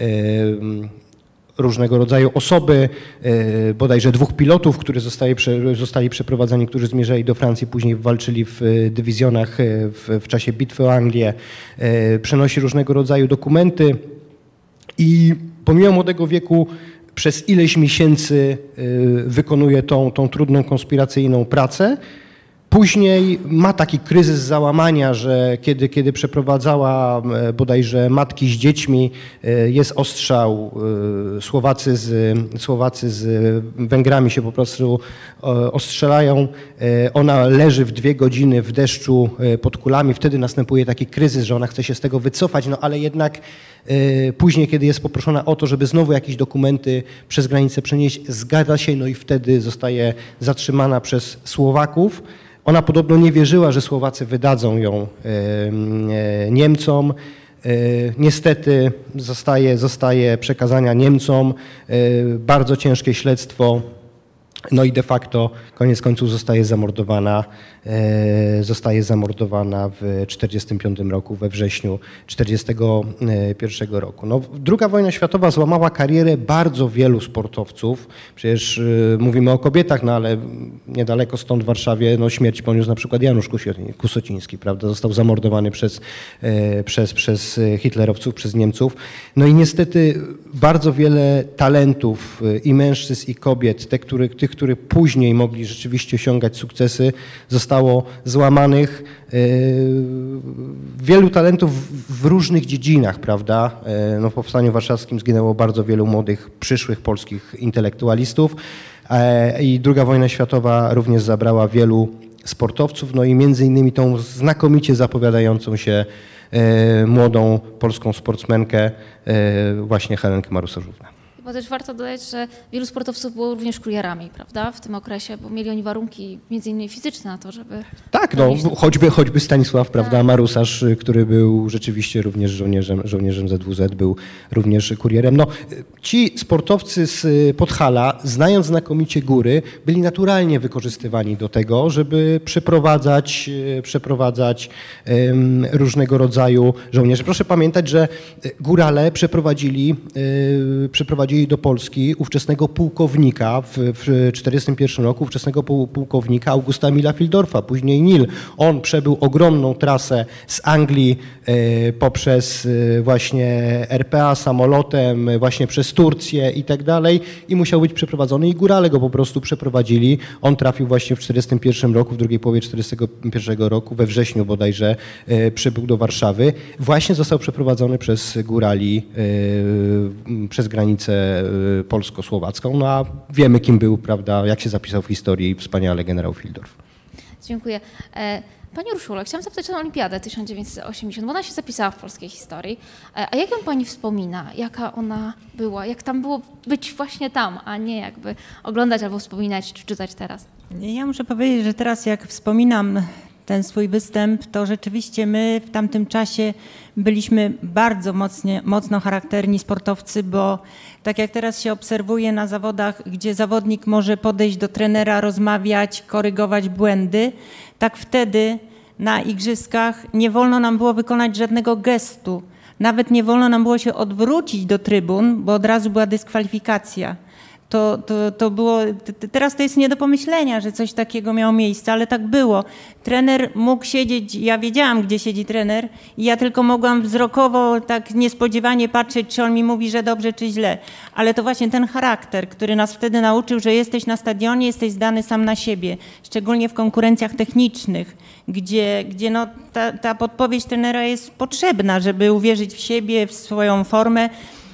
różnego rodzaju osoby, bodajże dwóch pilotów, którzy zostali, zostali przeprowadzeni, którzy zmierzali do Francji, później walczyli w dywizjonach w, w czasie bitwy o Anglię, przenosi różnego rodzaju dokumenty i pomimo młodego wieku przez ileś miesięcy wykonuje tą, tą trudną, konspiracyjną pracę. Później ma taki kryzys załamania, że kiedy, kiedy przeprowadzała bodajże matki z dziećmi, jest ostrzał, Słowacy z, Słowacy z Węgrami się po prostu ostrzelają, ona leży w dwie godziny w deszczu pod kulami, wtedy następuje taki kryzys, że ona chce się z tego wycofać, no ale jednak później, kiedy jest poproszona o to, żeby znowu jakieś dokumenty przez granicę przenieść, zgadza się, no i wtedy zostaje zatrzymana przez Słowaków. Ona podobno nie wierzyła, że Słowacy wydadzą ją Niemcom. Niestety zostaje, zostaje przekazana Niemcom. Bardzo ciężkie śledztwo. No i de facto koniec końców zostaje zamordowana, zostaje zamordowana w tysiąc dziewięćset czterdziestym piątym roku, we wrześniu tysiąc dziewięćset czterdziestego pierwszego roku. No, druga wojna światowa złamała karierę bardzo wielu sportowców. Przecież y, mówimy o kobietach, no ale niedaleko stąd w Warszawie no, śmierć poniósł na przykład Janusz Kusociński, prawda? Został zamordowany przez, y, przez, przez hitlerowców, przez Niemców. No i niestety bardzo wiele talentów y, i mężczyzn, i kobiet, te, które, tych, którzy później mogli rzeczywiście osiągać sukcesy, zostało złamanych. Wielu talentów w różnych dziedzinach, prawda? No, w Powstaniu Warszawskim zginęło bardzo wielu młodych, przyszłych polskich intelektualistów i druga wojna światowa również zabrała wielu sportowców, no i między innymi tą znakomicie zapowiadającą się młodą polską sportsmenkę właśnie Helenkę Marusarzównę. Bo też warto dodać, że wielu sportowców było również kurierami, prawda, w tym okresie, bo mieli oni warunki między innymi fizyczne na to, żeby... Tak, no choćby, choćby Stanisław, prawda, tak. Marusarz, który był rzeczywiście również żołnierzem, żołnierzem Z W Z, był również kurierem. No, ci sportowcy z Podhala, znając znakomicie góry, byli naturalnie wykorzystywani do tego, żeby przeprowadzać, przeprowadzać um, różnego rodzaju żołnierzy. Proszę pamiętać, że górale przeprowadzili, um, przeprowadzili do Polski ówczesnego pułkownika w tysiąc dziewięćset czterdziestym pierwszym roku, ówczesnego pułkownika Augusta Emila Fildorfa, później Nil. On przebył ogromną trasę z Anglii e, poprzez e, właśnie R P A samolotem, właśnie przez Turcję i tak dalej i musiał być przeprowadzony i górale go po prostu przeprowadzili. On trafił właśnie w tysiąc dziewięćset czterdziestym pierwszym roku, w drugiej połowie tysiąc dziewięćset czterdziestego pierwszego roku, we wrześniu bodajże e, przybył do Warszawy. Właśnie został przeprowadzony przez górali e, przez granicę polsko-słowacką, no a wiemy, kim był, prawda, jak się zapisał w historii wspaniale generał Fildorf. Dziękuję. Pani Urszula, chciałam zapytać o Olimpiadę tysiąc dziewięćset osiemdziesiątą, bo ona się zapisała w polskiej historii. A jak ją pani wspomina? Jaka ona była? Jak tam było być właśnie tam, a nie jakby oglądać albo wspominać czy czytać teraz? Ja muszę powiedzieć, że teraz jak wspominam ten swój występ, to rzeczywiście my w tamtym czasie byliśmy bardzo mocnie, mocno charakterni sportowcy, bo tak jak teraz się obserwuje na zawodach, gdzie zawodnik może podejść do trenera, rozmawiać, korygować błędy, tak wtedy na igrzyskach nie wolno nam było wykonać żadnego gestu. Nawet nie wolno nam było się odwrócić do trybun, bo od razu była dyskwalifikacja. To, to, to było, teraz to jest nie do pomyślenia, że coś takiego miało miejsce, ale tak było. Trener mógł siedzieć, ja wiedziałam, gdzie siedzi trener i ja tylko mogłam wzrokowo tak niespodziewanie patrzeć, czy on mi mówi, że dobrze, czy źle. Ale to właśnie ten charakter, który nas wtedy nauczył, że jesteś na stadionie, jesteś zdany sam na siebie, szczególnie w konkurencjach technicznych, gdzie, gdzie no ta, ta podpowiedź trenera jest potrzebna, żeby uwierzyć w siebie, w swoją formę.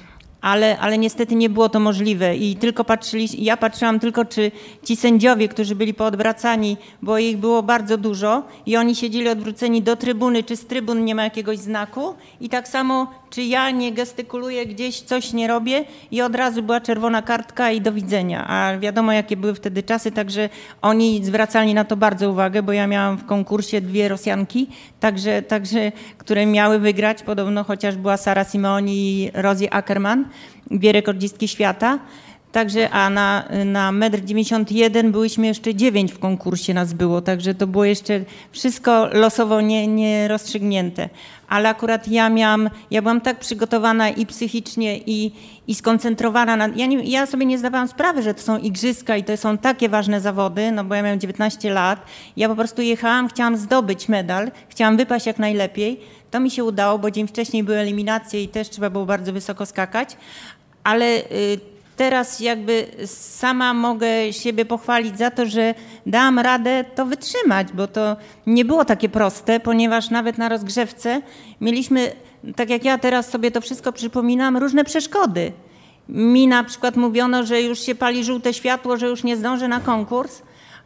Ale, ale niestety nie było to możliwe i tylko patrzyli, ja patrzyłam tylko, czy ci sędziowie, którzy byli poodwracani, bo ich było bardzo dużo i oni siedzieli odwróceni do trybuny, czy z trybun nie ma jakiegoś znaku i tak samo, czy ja nie gestykuluję gdzieś, coś nie robię i od razu była czerwona kartka i do widzenia. A wiadomo, jakie były wtedy czasy, także oni zwracali na to bardzo uwagę, bo ja miałam w konkursie dwie Rosjanki, także, także, które miały wygrać, podobno chociaż była Sara Simeoni i Rosie Ackerman, dwie rekordzistki świata. Także, a na, na metr dziewięćdziesiąt jeden byłyśmy jeszcze dziewięć w konkursie nas było, także to było jeszcze wszystko losowo nie, nie rozstrzygnięte. Ale akurat ja miałam, ja byłam tak przygotowana i psychicznie i, i skoncentrowana. Na, ja, nie, ja sobie nie zdawałam sprawy, że to są igrzyska i to są takie ważne zawody, no bo ja miałam dziewiętnaście lat. Ja po prostu jechałam, chciałam zdobyć medal, chciałam wypaść jak najlepiej. To mi się udało, bo dzień wcześniej były eliminacje i też trzeba było bardzo wysoko skakać, ale y, teraz jakby sama mogę siebie pochwalić za to, że dałam radę to wytrzymać, bo to nie było takie proste, ponieważ nawet na rozgrzewce mieliśmy, tak jak ja teraz sobie to wszystko przypominam, różne przeszkody. Mi na przykład mówiono, że już się pali żółte światło, że już nie zdążę na konkurs,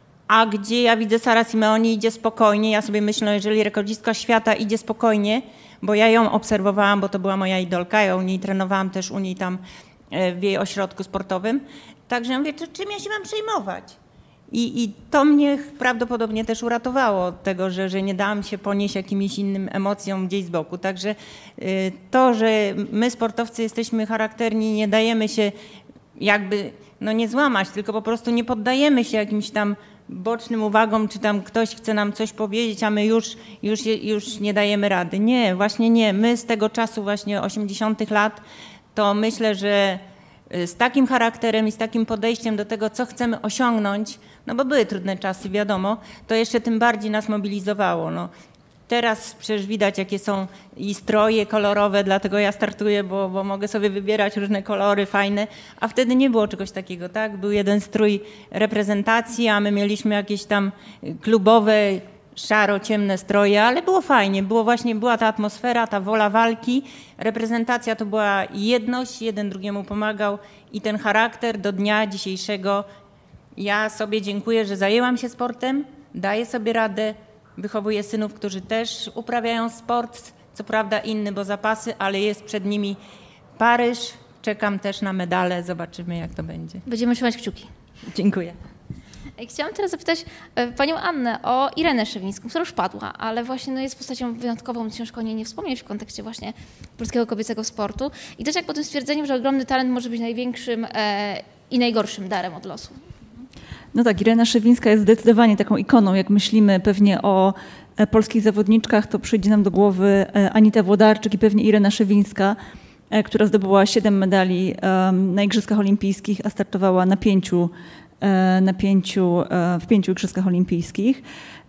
a gdzie ja widzę Sara Simeoni idzie spokojnie, ja sobie myślę, jeżeli rekordzistka świata idzie spokojnie, bo ja ją obserwowałam, bo to była moja idolka, ja u niej trenowałam też u niej tam w jej ośrodku sportowym. Także ja mówię, czym ja się mam przejmować? I, i to mnie prawdopodobnie też uratowało od tego, że, że nie dałam się ponieść jakimiś innym emocjom gdzieś z boku. Także y, to, że my sportowcy jesteśmy charakterni, nie dajemy się jakby, no nie złamać, tylko po prostu nie poddajemy się jakimś tam bocznym uwagom, czy tam ktoś chce nam coś powiedzieć, a my już, już, już nie dajemy rady. Nie, właśnie nie. My z tego czasu właśnie osiemdziesiątych lat to myślę, że z takim charakterem i z takim podejściem do tego, co chcemy osiągnąć, no bo były trudne czasy, wiadomo, to jeszcze tym bardziej nas mobilizowało. No. Teraz przecież widać, jakie są i stroje kolorowe, dlatego ja startuję, bo, bo mogę sobie wybierać różne kolory fajne, a wtedy nie było czegoś takiego, tak? Był jeden strój reprezentacji, a my mieliśmy jakieś tam klubowe, szaro-ciemne stroje, ale było fajnie, było właśnie, była ta atmosfera, ta wola walki, reprezentacja to była jedność, jeden drugiemu pomagał i ten charakter do dnia dzisiejszego. Ja sobie dziękuję, że zajęłam się sportem, daję sobie radę, wychowuję synów, którzy też uprawiają sport, co prawda inny, bo zapasy, ale jest przed nimi Paryż, czekam też na medale, zobaczymy jak to będzie. Będziemy trzymać kciuki. Dziękuję. Chciałam teraz zapytać panią Annę o Irenę Szewińską, która już padła, ale właśnie no, jest postacią wyjątkową, ciężko o niej nie wspomnieć w kontekście właśnie polskiego kobiecego sportu. I też jak po tym stwierdzeniu, że ogromny talent może być największym e, i najgorszym darem od losu. No tak, Irena Szewińska jest zdecydowanie taką ikoną. Jak myślimy pewnie o polskich zawodniczkach, to przyjdzie nam do głowy Anita Włodarczyk i pewnie Irena Szewińska, która zdobyła siedem medali na Igrzyskach Olimpijskich, a startowała na pięciu na pięciu, w pięciu Igrzyskach Olimpijskich.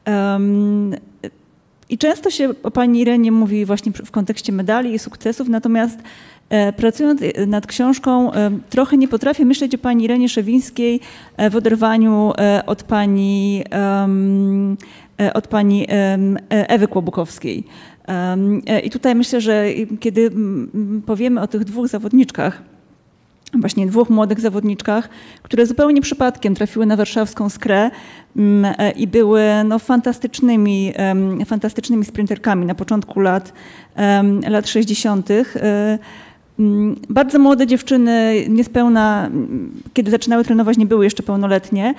I często się o pani Irenie mówi właśnie w kontekście medali i sukcesów, natomiast pracując nad książką trochę nie potrafię myśleć o pani Irenie Szewińskiej w oderwaniu od pani, od pani Ewy Kłobukowskiej. I tutaj myślę, że kiedy powiemy o tych dwóch zawodniczkach, właśnie dwóch młodych zawodniczkach, które zupełnie przypadkiem trafiły na warszawską Skrę i były no, fantastycznymi, fantastycznymi sprinterkami na początku lat, lat sześćdziesiątych. Bardzo młode dziewczyny, niespełna, kiedy zaczynały trenować, nie były jeszcze pełnoletnie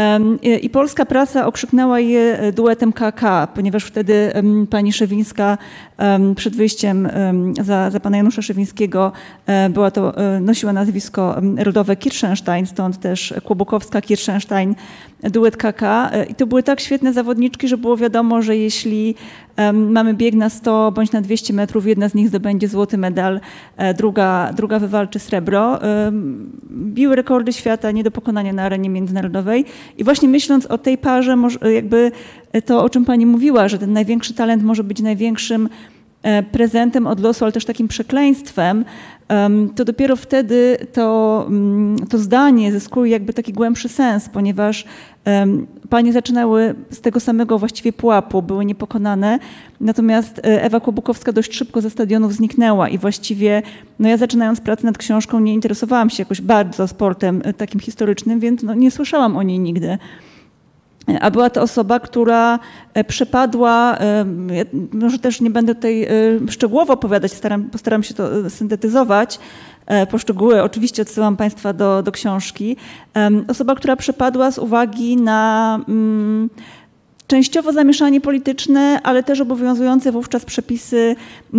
i polska prasa okrzyknęła je duetem K K, ponieważ wtedy pani Szewińska przed wyjściem za, za pana Janusza Szewińskiego była to, nosiła nazwisko rodowe Kirschenstein, stąd też Kłobukowska, Kirschenstein, duet K K. I to były tak świetne zawodniczki, że było wiadomo, że jeśli mamy bieg na sto bądź na dwieście metrów, jedna z nich zdobędzie złoty medal, druga, druga wywalczy srebro. Biły rekordy świata nie do pokonania na arenie międzynarodowej. I właśnie myśląc o tej parze, jakby to, o czym pani mówiła, że ten największy talent może być największym prezentem od losu, ale też takim przekleństwem, to dopiero wtedy to, to zdanie zyskuje jakby taki głębszy sens, ponieważ panie zaczynały z tego samego właściwie pułapu, były niepokonane, natomiast Ewa Kłobukowska dość szybko ze stadionów zniknęła i właściwie, no ja zaczynając pracę nad książką nie interesowałam się jakoś bardzo sportem takim historycznym, więc no nie słyszałam o niej nigdy. A była to osoba, która przepadła, ja może też nie będę tutaj szczegółowo opowiadać, staram, postaram się to syntetyzować, poszczegóły oczywiście odsyłam Państwa do, do książki. Osoba, która przepadła z uwagi na mm, częściowo zamieszanie polityczne, ale też obowiązujące wówczas przepisy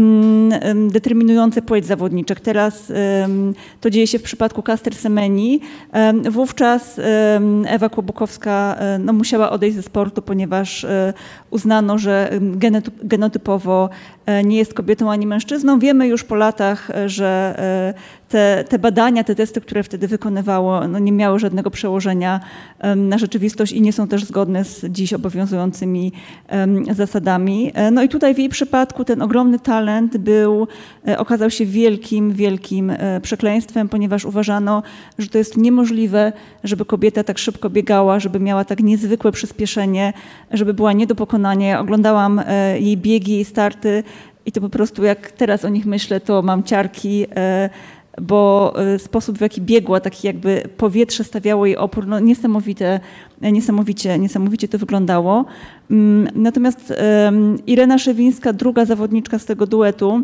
mm, determinujące płeć zawodniczek. Teraz um, to dzieje się w przypadku Caster Semeni. Um, wówczas um, Ewa Kłobukowska um, no, musiała odejść ze sportu, ponieważ um, uznano, że genotypowo um, nie jest kobietą ani mężczyzną. Wiemy już po latach, że um, te, te badania, te testy, które wtedy wykonywało, no, nie miały żadnego przełożenia um, na rzeczywistość i nie są też zgodne z dziś obowiązującymi um, zasadami. No i tutaj w jej przypadku ten ogromny talent był, okazał się wielkim, wielkim przekleństwem, ponieważ uważano, że to jest niemożliwe, żeby kobieta tak szybko biegała, żeby miała tak niezwykłe przyspieszenie, żeby była nie do pokonania. Ja oglądałam jej biegi, jej starty i to po prostu jak teraz o nich myślę, to mam ciarki, bo sposób, w jaki biegła, taki jakby powietrze stawiało jej opór, no niesamowite, niesamowicie, niesamowicie to wyglądało. Natomiast Irena Szewińska, druga zawodniczka z tego duetu,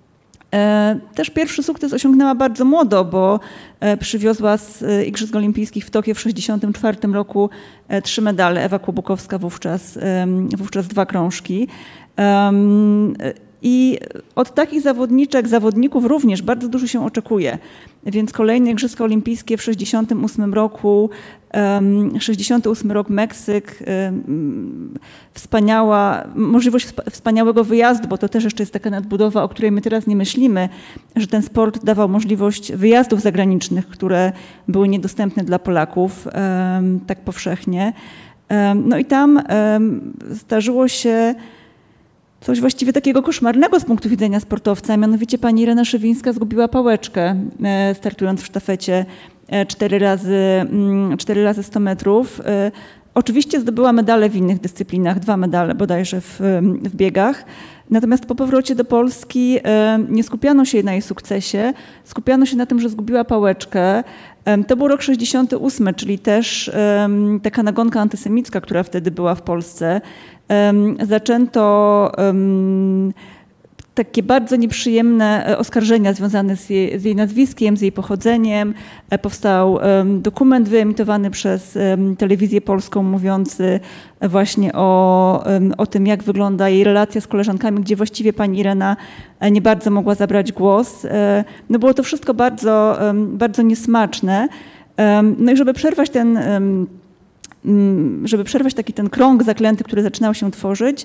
też pierwszy sukces osiągnęła bardzo młodo, bo przywiozła z Igrzysk Olimpijskich w Tokio w sześćdziesiątym czwartym roku trzy medale. Ewa Kłobukowska wówczas, wówczas dwa krążki. I od takich zawodniczek, zawodników również bardzo dużo się oczekuje. Więc kolejne Igrzyska Olimpijskie w sześćdziesiątym ósmym roku, sześćdziesiąty ósmy rok Meksyk, wspaniała, możliwość wspaniałego wyjazdu, bo to też jeszcze jest taka nadbudowa, o której my teraz nie myślimy, że ten sport dawał możliwość wyjazdów zagranicznych, które były niedostępne dla Polaków tak powszechnie. No i tam zdarzyło się coś właściwie takiego koszmarnego z punktu widzenia sportowca, mianowicie pani Irena Szewińska zgubiła pałeczkę, startując w sztafecie cztery razy, cztery razy sto metrów. Oczywiście zdobyła medale w innych dyscyplinach, dwa medale bodajże w, w biegach. Natomiast po powrocie do Polski nie skupiano się na jej sukcesie, skupiano się na tym, że zgubiła pałeczkę. To był rok sześćdziesiąty ósmy, czyli też taka nagonka antysemicka, która wtedy była w Polsce. Zaczęto takie bardzo nieprzyjemne oskarżenia związane z jej, z jej nazwiskiem, z jej pochodzeniem. Powstał dokument wyemitowany przez telewizję polską mówiący właśnie o, o tym, jak wygląda jej relacja z koleżankami, gdzie właściwie pani Irena nie bardzo mogła zabrać głos. No było to wszystko bardzo, bardzo niesmaczne. No i żeby przerwać ten żeby przerwać taki ten krąg zaklęty, który zaczynał się tworzyć,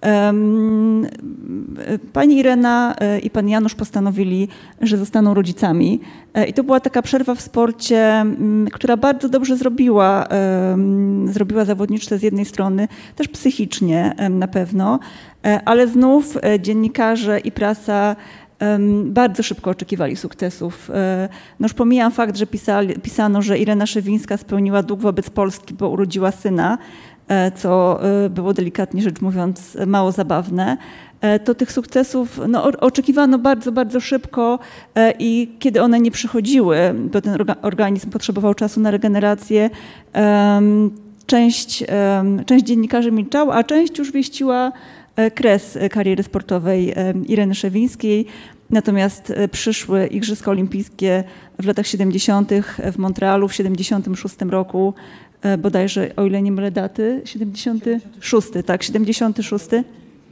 pani Irena i pan Janusz postanowili, że zostaną rodzicami. I to była taka przerwa w sporcie, która bardzo dobrze zrobiła, zrobiła zawodniczce z jednej strony, też psychicznie na pewno, ale znów dziennikarze i prasa bardzo szybko oczekiwali sukcesów. No już pomijam fakt, że pisali, pisano, że Irena Szewińska spełniła dług wobec Polski, bo urodziła syna, co było delikatnie rzecz mówiąc mało zabawne. To tych sukcesów no, oczekiwano bardzo, bardzo szybko i kiedy one nie przychodziły, bo ten organizm potrzebował czasu na regenerację, część, część dziennikarzy milczała, a część już wieściła kres kariery sportowej Ireny Szewińskiej. Natomiast przyszły Igrzyska Olimpijskie w latach siedemdziesiątych w Montrealu w siedemdziesiątym szóstym roku, bodajże, o ile nie mylę daty, siedemdziesiąty szósty, tak, siedemdziesiąty szósty.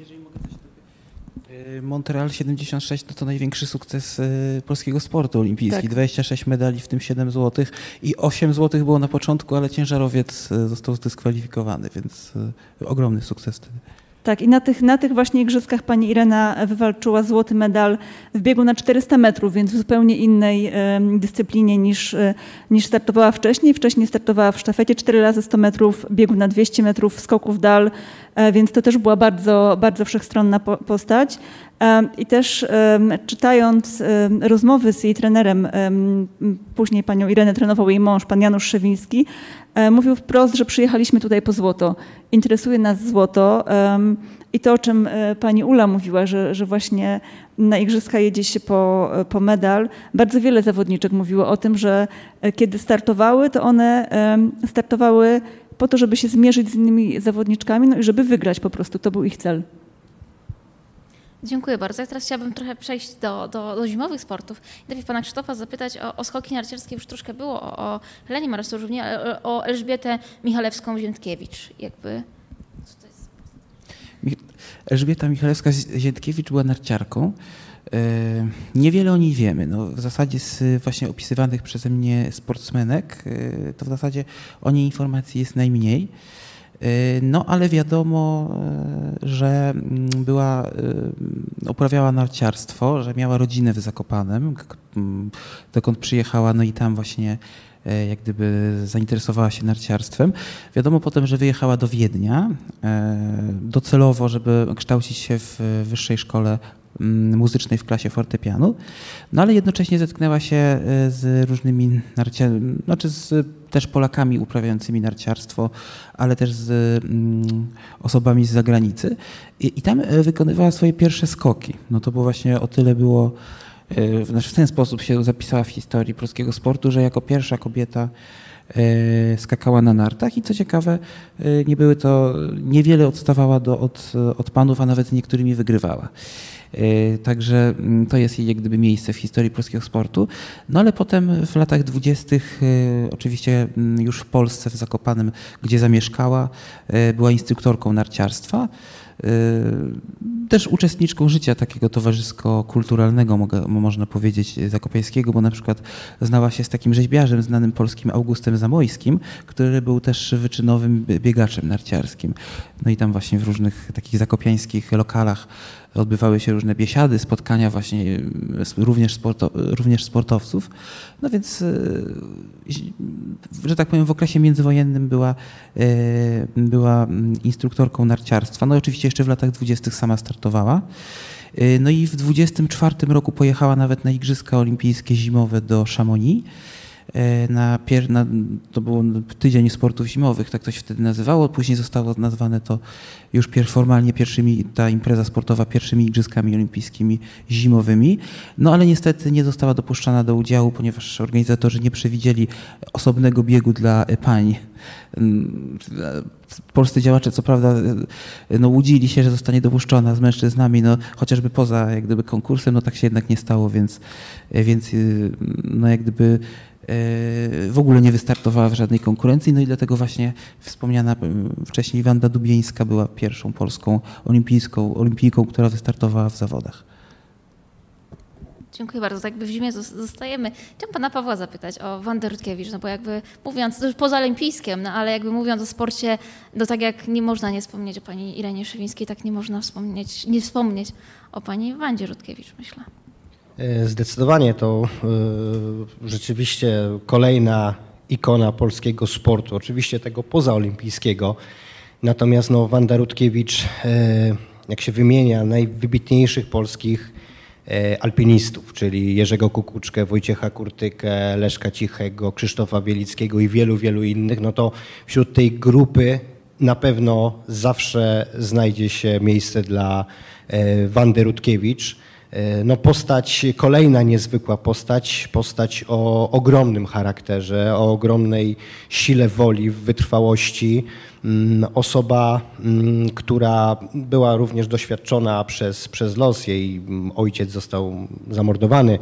Montreal siedemdziesiąt sześć to, to największy sukces y, polskiego sportu olimpijskiego. Tak. dwadzieścia sześć medali, w tym siedem złotych i osiem złotych było na początku, ale ciężarowiec y, został zdyskwalifikowany, więc y, ogromny sukces wtedy. Tak, i na tych, na tych właśnie igrzyskach pani Irena wywalczyła złoty medal w biegu na czterysta metrów, więc w zupełnie innej e, dyscyplinie niż, e, niż startowała wcześniej. Wcześniej startowała w sztafecie cztery razy sto metrów, biegu na dwieście metrów, skoków w dal, e, więc to też była bardzo, bardzo wszechstronna po, postać. E, I też e, czytając e, rozmowy z jej trenerem, e, później panią Irenę trenował jej mąż, pan Janusz Szewiński, e, mówił wprost, że przyjechaliśmy tutaj po złoto. Interesuje nas złoto. E, I to, o czym pani Ula mówiła, że, że właśnie na igrzyska jedzie się po, po medal. Bardzo wiele zawodniczek mówiło o tym, że kiedy startowały, to one startowały po to, żeby się zmierzyć z innymi zawodniczkami, no i żeby wygrać po prostu. To był ich cel. Dziękuję bardzo. Ja teraz chciałabym trochę przejść do, do, do zimowych sportów. Najpierw pana Krzysztofa zapytać o, o skoki narciarskie. Już troszkę było o, o Helenie Marosorzównie, ale o Elżbietę Michalewską-Ziętkiewicz. Jakby... Elżbieta Michalewska-Ziętkiewicz była narciarką. Niewiele o niej wiemy. No, w zasadzie z właśnie opisywanych przeze mnie sportsmenek, to w zasadzie o niej informacji jest najmniej. No ale wiadomo, że była, uprawiała narciarstwo, że miała rodzinę w Zakopanem, dokąd przyjechała, no i tam właśnie jak gdyby zainteresowała się narciarstwem. Wiadomo potem, że wyjechała do Wiednia docelowo, żeby kształcić się w wyższej szkole muzycznej w klasie fortepianu, no ale jednocześnie zetknęła się z różnymi narciarzami, znaczy z też Polakami uprawiającymi narciarstwo, ale też z osobami z zagranicy i, i tam wykonywała swoje pierwsze skoki. No to było właśnie o tyle było, w ten sposób się zapisała w historii polskiego sportu, że jako pierwsza kobieta skakała na nartach i co ciekawe, nie były to, niewiele odstawała do, od, od panów, a nawet niektórymi wygrywała. Także to jest jej jak gdyby miejsce w historii polskiego sportu. No ale potem w latach dwudziestych oczywiście już w Polsce, w Zakopanem, gdzie zamieszkała, była instruktorką narciarstwa. Też uczestniczką życia takiego towarzysko-kulturalnego, mogę, można powiedzieć, zakopiańskiego, bo na przykład znała się z takim rzeźbiarzem znanym polskim Augustem Zamojskim, który był też wyczynowym biegaczem narciarskim. No i tam właśnie w różnych takich zakopiańskich lokalach odbywały się różne biesiady, spotkania właśnie również, sporto, również sportowców. No więc, że tak powiem, w okresie międzywojennym była, była instruktorką narciarstwa. No i oczywiście jeszcze w latach dwudziestych sama startowała. No i w dwudziestym czwartym roku pojechała nawet na Igrzyska Olimpijskie Zimowe do Chamonix. Na pier, na, to był tydzień sportów zimowych, tak to się wtedy nazywało. Później zostało nazwane to już pier, formalnie pierwszymi, ta impreza sportowa pierwszymi Igrzyskami Olimpijskimi Zimowymi. No ale niestety nie została dopuszczona do udziału, ponieważ organizatorzy nie przewidzieli osobnego biegu dla pań. Polscy działacze co prawda no, łudzili się, że zostanie dopuszczona z mężczyznami, no, chociażby poza jak gdyby konkursem, no tak się jednak nie stało, więc, więc no, jak gdyby w ogóle nie wystartowała w żadnej konkurencji, no i dlatego właśnie wspomniana wcześniej Wanda Dubieńska była pierwszą polską olimpijską, olimpijką, która wystartowała w zawodach. Dziękuję bardzo. Tak jakby w zimie zostajemy. Chciałam pana Pawła zapytać o Wandę Rutkiewicz, no bo jakby mówiąc, to już poza olimpijskiem, no ale jakby mówiąc o sporcie, no tak jak nie można nie wspomnieć o pani Irenie Szewińskiej, tak nie można wspomnieć, nie wspomnieć o pani Wandzie Rutkiewicz, myślę. Zdecydowanie to y, rzeczywiście kolejna ikona polskiego sportu, oczywiście tego pozaolimpijskiego. Natomiast no, Wanda Rutkiewicz, y, jak się wymienia najwybitniejszych polskich y, alpinistów, czyli Jerzego Kukuczkę, Wojciecha Kurtykę, Leszka Cichego, Krzysztofa Bielickiego i wielu, wielu innych, no to wśród tej grupy na pewno zawsze znajdzie się miejsce dla y, Wandy Rutkiewicz. No postać, kolejna niezwykła postać, postać o ogromnym charakterze, o ogromnej sile woli, wytrwałości. Osoba, która była również doświadczona przez, przez los. Jej ojciec został zamordowany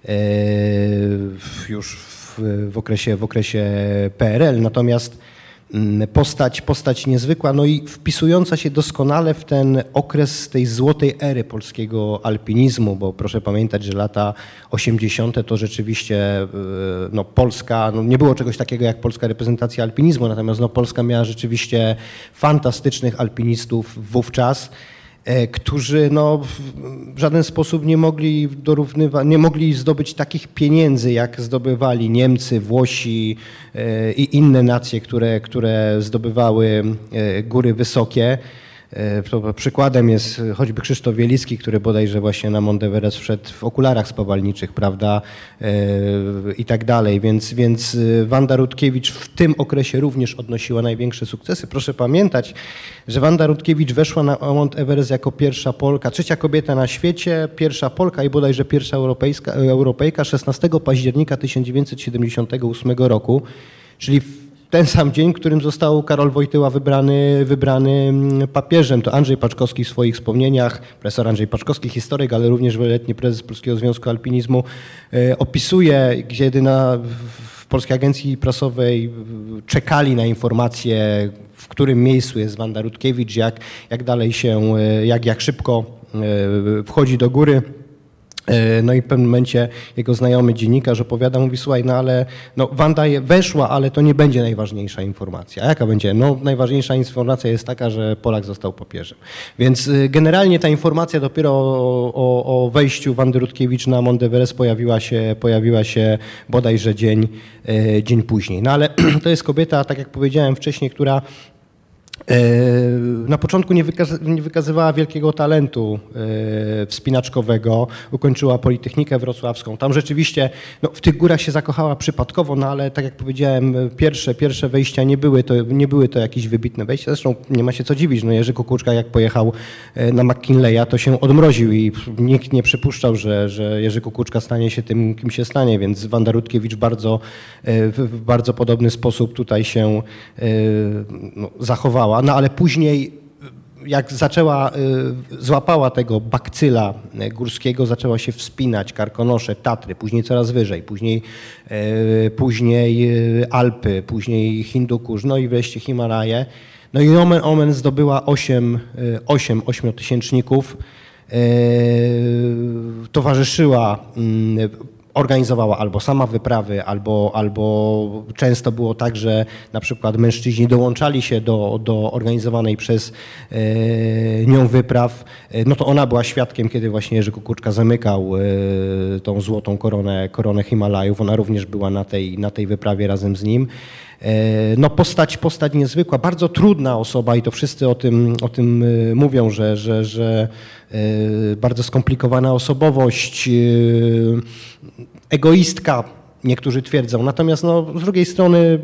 już w, w, okresie, w okresie P R L, natomiast Postać, postać niezwykła, no i wpisująca się doskonale w ten okres tej złotej ery polskiego alpinizmu, bo proszę pamiętać, że lata osiemdziesiąte to rzeczywiście no, Polska, no, nie było czegoś takiego jak polska reprezentacja alpinizmu, natomiast no, Polska miała rzeczywiście fantastycznych alpinistów wówczas, którzy no, w żaden sposób nie mogli dorównywać, nie mogli zdobyć takich pieniędzy, jak zdobywali Niemcy, Włosi i inne nacje, które, które zdobywały góry wysokie. Przykładem jest choćby Krzysztof Wielicki, który bodajże właśnie na Mount Everest wszedł w okularach spawalniczych, prawda, i tak dalej. Więc, więc Wanda Rutkiewicz w tym okresie również odnosiła największe sukcesy. Proszę pamiętać, że Wanda Rutkiewicz weszła na Mount Everest jako pierwsza Polka, trzecia kobieta na świecie, pierwsza Polka i bodajże pierwsza Europejska, Europejka szesnastego października tysiąc dziewięćset siedemdziesiątego ósmego roku, czyli ten sam dzień, w którym został Karol Wojtyła wybrany, wybrany papieżem. To Andrzej Paczkowski w swoich wspomnieniach, profesor Andrzej Paczkowski, historyk, ale również wieloletni prezes Polskiego Związku Alpinizmu, opisuje, kiedy na, w Polskiej Agencji Prasowej czekali na informacje, w którym miejscu jest Wanda Rutkiewicz, jak, jak dalej się, jak, jak szybko wchodzi do góry. No i w pewnym momencie jego znajomy dziennikarz opowiada, mówi, słuchaj, no ale no Wanda weszła, ale to nie będzie najważniejsza informacja. A jaka będzie? No najważniejsza informacja jest taka, że Polak został papieżem. Więc generalnie ta informacja dopiero o, o, o wejściu Wandy Rutkiewicz na Mount Everest pojawiła się, pojawiła się bodajże dzień, dzień później. No ale to jest kobieta, tak jak powiedziałem wcześniej, która na początku nie, wykaz nie wykazywała wielkiego talentu wspinaczkowego, ukończyła Politechnikę Wrocławską. Tam rzeczywiście no, w tych górach się zakochała przypadkowo, no ale tak jak powiedziałem, pierwsze, pierwsze wejścia nie były, to, nie były to jakieś wybitne wejścia. Zresztą nie ma się co dziwić, no Jerzy Kukuczka jak pojechał na McKinleya, to się odmroził i nikt nie przypuszczał, że, że Jerzy Kukuczka stanie się tym, kim się stanie, więc Wanda Rutkiewicz bardzo, w bardzo podobny sposób tutaj się no, zachowała. No ale później jak zaczęła, złapała tego bakcyla górskiego, zaczęła się wspinać, Karkonosze, Tatry, później coraz wyżej, później, później Alpy, później Hindukusz, no i wreszcie Himalaje. No i omen omen zdobyła osiem, osiem ośmiotysięczników, towarzyszyła, organizowała albo sama wyprawy, albo, albo często było tak, że na przykład mężczyźni dołączali się do, do organizowanej przez e, nią wypraw. No to ona była świadkiem, kiedy właśnie Jerzy Kukuczka zamykał e, tą złotą koronę, koronę Himalajów. Ona również była na tej, na tej wyprawie razem z nim. No postać, postać niezwykła, bardzo trudna osoba i to wszyscy o tym, o tym mówią, że, że, że bardzo skomplikowana osobowość, egoistka, niektórzy twierdzą. Natomiast no, z drugiej strony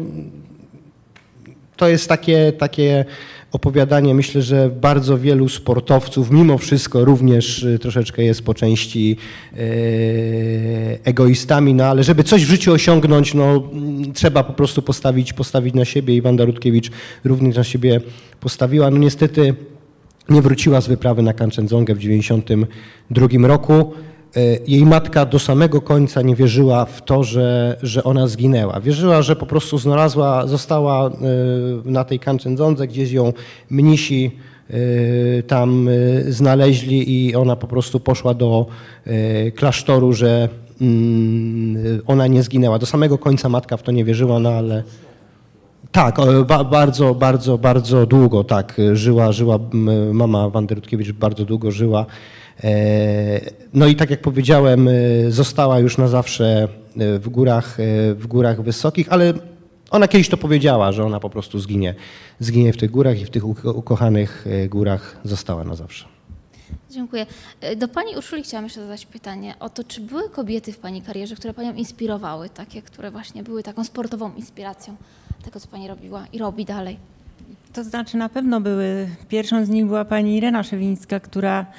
to jest takie, takie opowiadanie, myślę, że bardzo wielu sportowców mimo wszystko również troszeczkę jest po części egoistami, no ale żeby coś w życiu osiągnąć, no trzeba po prostu postawić, postawić na siebie i Wanda Rutkiewicz również na siebie postawiła. No niestety nie wróciła z wyprawy na Kanczenjungę w dziewięćdziesiątym drugim roku. Jej matka do samego końca nie wierzyła w to, że, że ona zginęła. Wierzyła, że po prostu znalazła, została na tej Kanczenjundze, gdzieś ją mnisi tam znaleźli i ona po prostu poszła do klasztoru, że ona nie zginęła. Do samego końca matka w to nie wierzyła, no ale tak, ba, bardzo, bardzo, bardzo długo tak żyła, żyła mama Wandy Rutkiewicz bardzo długo żyła. No i tak jak powiedziałem, została już na zawsze w górach, w górach wysokich, ale ona kiedyś to powiedziała, że ona po prostu zginie, zginie w tych górach i w tych ukochanych górach została na zawsze. Dziękuję. Do Pani Urszuli chciałam jeszcze zadać pytanie o to, czy były kobiety w Pani karierze, które Panią inspirowały, takie, które właśnie były taką sportową inspiracją tego, co Pani robiła i robi dalej? To znaczy na pewno były, pierwszą z nich była Pani Irena Szewińska, która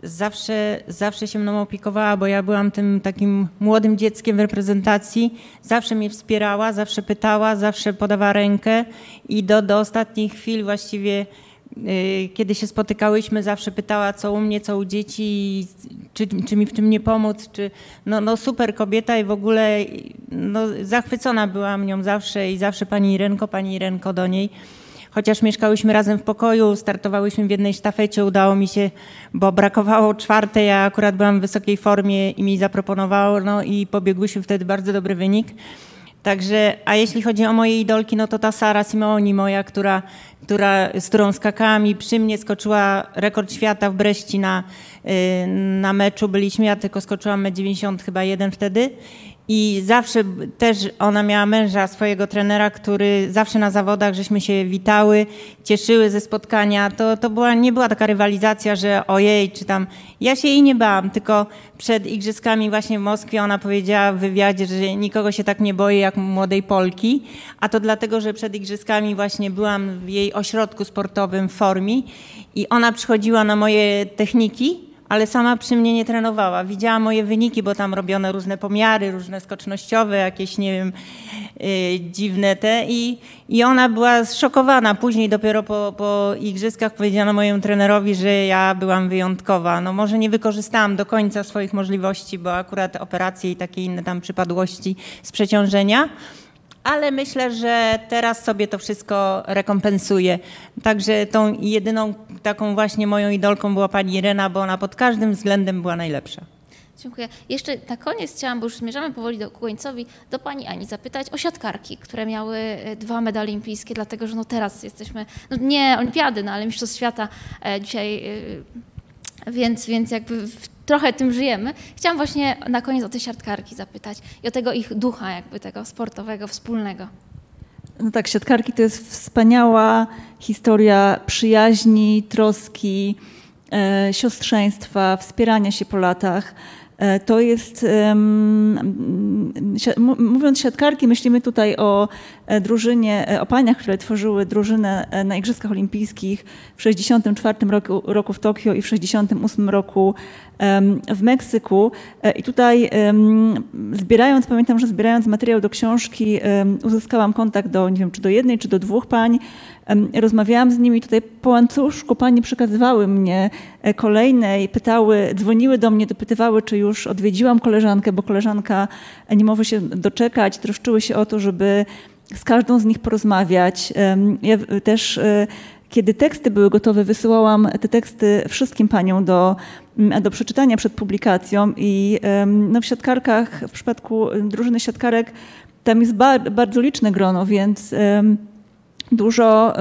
zawsze, zawsze się mną opiekowała, bo ja byłam tym takim młodym dzieckiem w reprezentacji. Zawsze mnie wspierała, zawsze pytała, zawsze podawała rękę i do, do ostatnich chwil właściwie, yy, kiedy się spotykałyśmy, zawsze pytała, co u mnie, co u dzieci, czy, czy mi w czym nie pomóc. Czy, no, no super kobieta i w ogóle no, zachwycona byłam nią zawsze i zawsze pani Irenko, pani Irenko do niej. Chociaż mieszkałyśmy razem w pokoju, startowałyśmy w jednej sztafecie, udało mi się, bo brakowało czwartej, ja akurat byłam w wysokiej formie i mi zaproponowało, no i pobiegłyśmy wtedy bardzo dobry wynik. Także, a jeśli chodzi o moje idolki, no to ta Sara Simoni moja, która, która, z którą skakałam i przy mnie skoczyła rekord świata w Breści na, na meczu byliśmy, ja tylko skoczyłam metr dziewięćdziesiąt chyba jeden wtedy. I zawsze też ona miała męża, swojego trenera, który zawsze na zawodach żeśmy się witały, cieszyły ze spotkania. To, to była, nie była taka rywalizacja, że ojej, czy tam... Ja się jej nie bałam, tylko przed igrzyskami właśnie w Moskwie ona powiedziała w wywiadzie, że nikogo się tak nie boi jak młodej Polki. A to dlatego, że przed igrzyskami właśnie byłam w jej ośrodku sportowym w Formii i ona przychodziła na moje techniki, ale sama przy mnie nie trenowała. Widziała moje wyniki, bo tam robiono różne pomiary, różne skocznościowe, jakieś, nie wiem, yy, dziwne te. I, I ona była zszokowana. Później dopiero po, po igrzyskach powiedziano mojemu trenerowi, że ja byłam wyjątkowa. No może nie wykorzystałam do końca swoich możliwości, bo akurat operacje i takie inne tam przypadłości z przeciążenia. Ale myślę, że teraz sobie to wszystko rekompensuję. Także tą jedyną taką właśnie moją idolką była pani Irena, bo ona pod każdym względem była najlepsza. Dziękuję. Jeszcze na koniec chciałam, bo już zmierzamy powoli do końcowi, do pani Ani zapytać o siatkarki, które miały dwa medale olimpijskie, dlatego że no teraz jesteśmy, no nie olimpiady, no ale mistrzostw świata dzisiaj, więc, więc jakby w trochę tym żyjemy. Chciałam właśnie na koniec o te siatkarki zapytać i o tego ich ducha jakby tego sportowego, wspólnego. No tak, siatkarki to jest wspaniała historia przyjaźni, troski, e, siostrzeństwa, wspierania się po latach. E, to jest, um, si mówiąc siatkarki, myślimy tutaj o e, drużynie, o paniach, które tworzyły drużynę na Igrzyskach Olimpijskich w sześćdziesiątym czwartym roku, roku w Tokio i w sześćdziesiątym ósmym roku w Meksyku. I tutaj zbierając, pamiętam, że zbierając materiał do książki, uzyskałam kontakt do, nie wiem, czy do jednej, czy do dwóch pań. Rozmawiałam z nimi, tutaj po łańcuszku panie przekazywały mnie kolejne i pytały, dzwoniły do mnie, dopytywały, czy już odwiedziłam koleżankę, bo koleżanka nie może się doczekać, troszczyły się o to, żeby z każdą z nich porozmawiać. Ja też, kiedy teksty były gotowe, wysyłałam te teksty wszystkim paniom do, do przeczytania przed publikacją i no, w siatkarkach, w przypadku drużyny siatkarek, tam jest bar, bardzo liczne grono, więc dużo,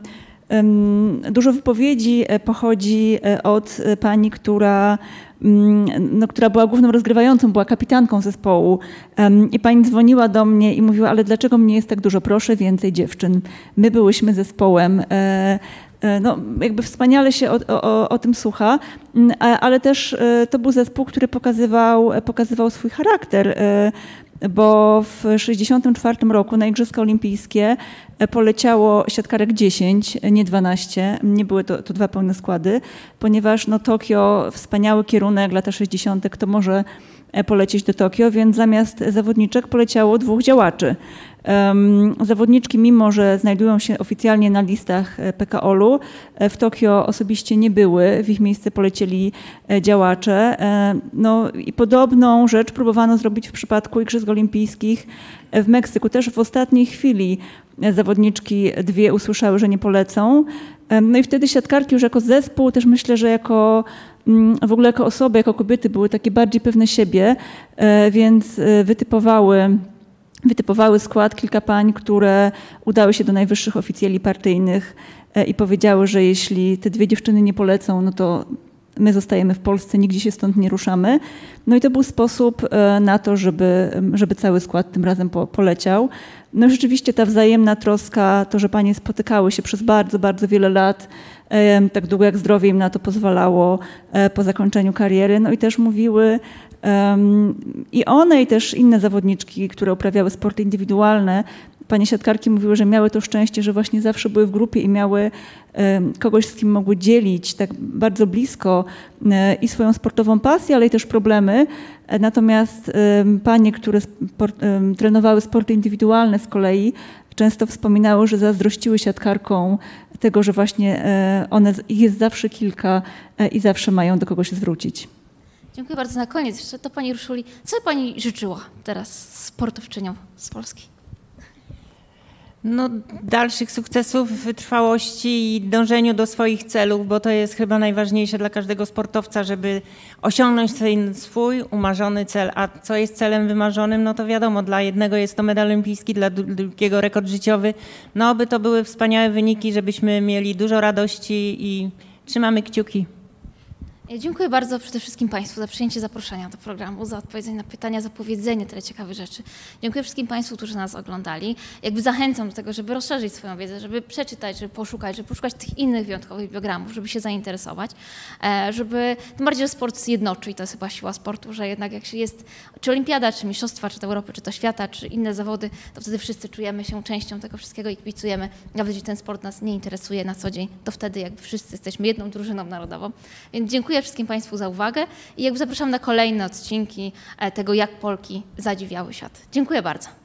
dużo wypowiedzi pochodzi od pani, która, no, która była główną rozgrywającą, była kapitanką zespołu. I pani dzwoniła do mnie i mówiła, ale dlaczego mnie jest tak dużo? Proszę więcej dziewczyn. My byłyśmy zespołem. No, jakby wspaniale się o, o, o tym słucha, ale też to był zespół, który pokazywał, pokazywał swój charakter, bo w sześćdziesiątym czwartym roku na Igrzyska Olimpijskie poleciało siatkarek dziesięć, nie dwanaście, nie były to, to dwa pełne składy, ponieważ no, Tokio, wspaniały kierunek, lata sześćdziesiąte, kto może polecieć do Tokio, więc zamiast zawodniczek poleciało dwóch działaczy. Um, zawodniczki, mimo że znajdują się oficjalnie na listach P K O L-u, w Tokio osobiście nie były, w ich miejsce polecieli działacze. No i podobną rzecz próbowano zrobić w przypadku Igrzysk Olimpijskich w Meksyku. Też w ostatniej chwili zawodniczki dwie usłyszały, że nie polecą. No i wtedy siatkarki już jako zespół, też myślę, że jako w ogóle jako osoby, jako kobiety były takie bardziej pewne siebie, więc wytypowały Wytypowały skład kilka pań, które udały się do najwyższych oficjeli partyjnych i powiedziały, że jeśli te dwie dziewczyny nie polecą, no to my zostajemy w Polsce, nigdzie się stąd nie ruszamy. No i to był sposób na to, żeby, żeby cały skład tym razem po, poleciał. No i rzeczywiście ta wzajemna troska, to, że panie spotykały się przez bardzo, bardzo wiele lat, tak długo jak zdrowie im na to pozwalało po zakończeniu kariery, no i też mówiły, Um, i one i też inne zawodniczki, które uprawiały sporty indywidualne, panie siatkarki mówiły, że miały to szczęście, że właśnie zawsze były w grupie i miały kogoś, z kim mogły dzielić tak bardzo blisko i swoją sportową pasję, ale i też problemy. Natomiast panie, które sport, trenowały sporty indywidualne z kolei, często wspominały, że zazdrościły siatkarkom tego, że właśnie one, ich jest zawsze kilka i zawsze mają do kogo się zwrócić. Dziękuję bardzo. Na koniec jeszcze to pani Urszuli. Co pani życzyła teraz sportowczyniom z Polski? No, dalszych sukcesów, wytrwałości i dążeniu do swoich celów, bo to jest chyba najważniejsze dla każdego sportowca, żeby osiągnąć ten swój umarzony cel. A co jest celem wymarzonym, no to wiadomo, dla jednego jest to medal olimpijski, dla drugiego rekord życiowy. No, aby to były wspaniałe wyniki, żebyśmy mieli dużo radości i trzymamy kciuki. Dziękuję bardzo przede wszystkim Państwu za przyjęcie zaproszenia do programu, za odpowiedzenie na pytania, za powiedzenie tyle ciekawych rzeczy. Dziękuję wszystkim Państwu, którzy nas oglądali. Jakby zachęcam do tego, żeby rozszerzyć swoją wiedzę, żeby przeczytać, żeby poszukać, żeby poszukać tych innych wyjątkowych biogramów, żeby się zainteresować, żeby tym bardziej, że sport zjednoczy i to jest chyba siła sportu, że jednak jak się jest czy olimpiada, czy mistrzostwa, czy to Europy, czy to świata, czy inne zawody, to wtedy wszyscy czujemy się częścią tego wszystkiego i kibicujemy. Nawet jeśli ten sport nas nie interesuje na co dzień, to wtedy jakby wszyscy jesteśmy jedną drużyną narodową. Więc dziękuję wszystkim Państwu za uwagę i jakby zapraszam na kolejne odcinki tego, jak Polki zadziwiały świat. Dziękuję bardzo.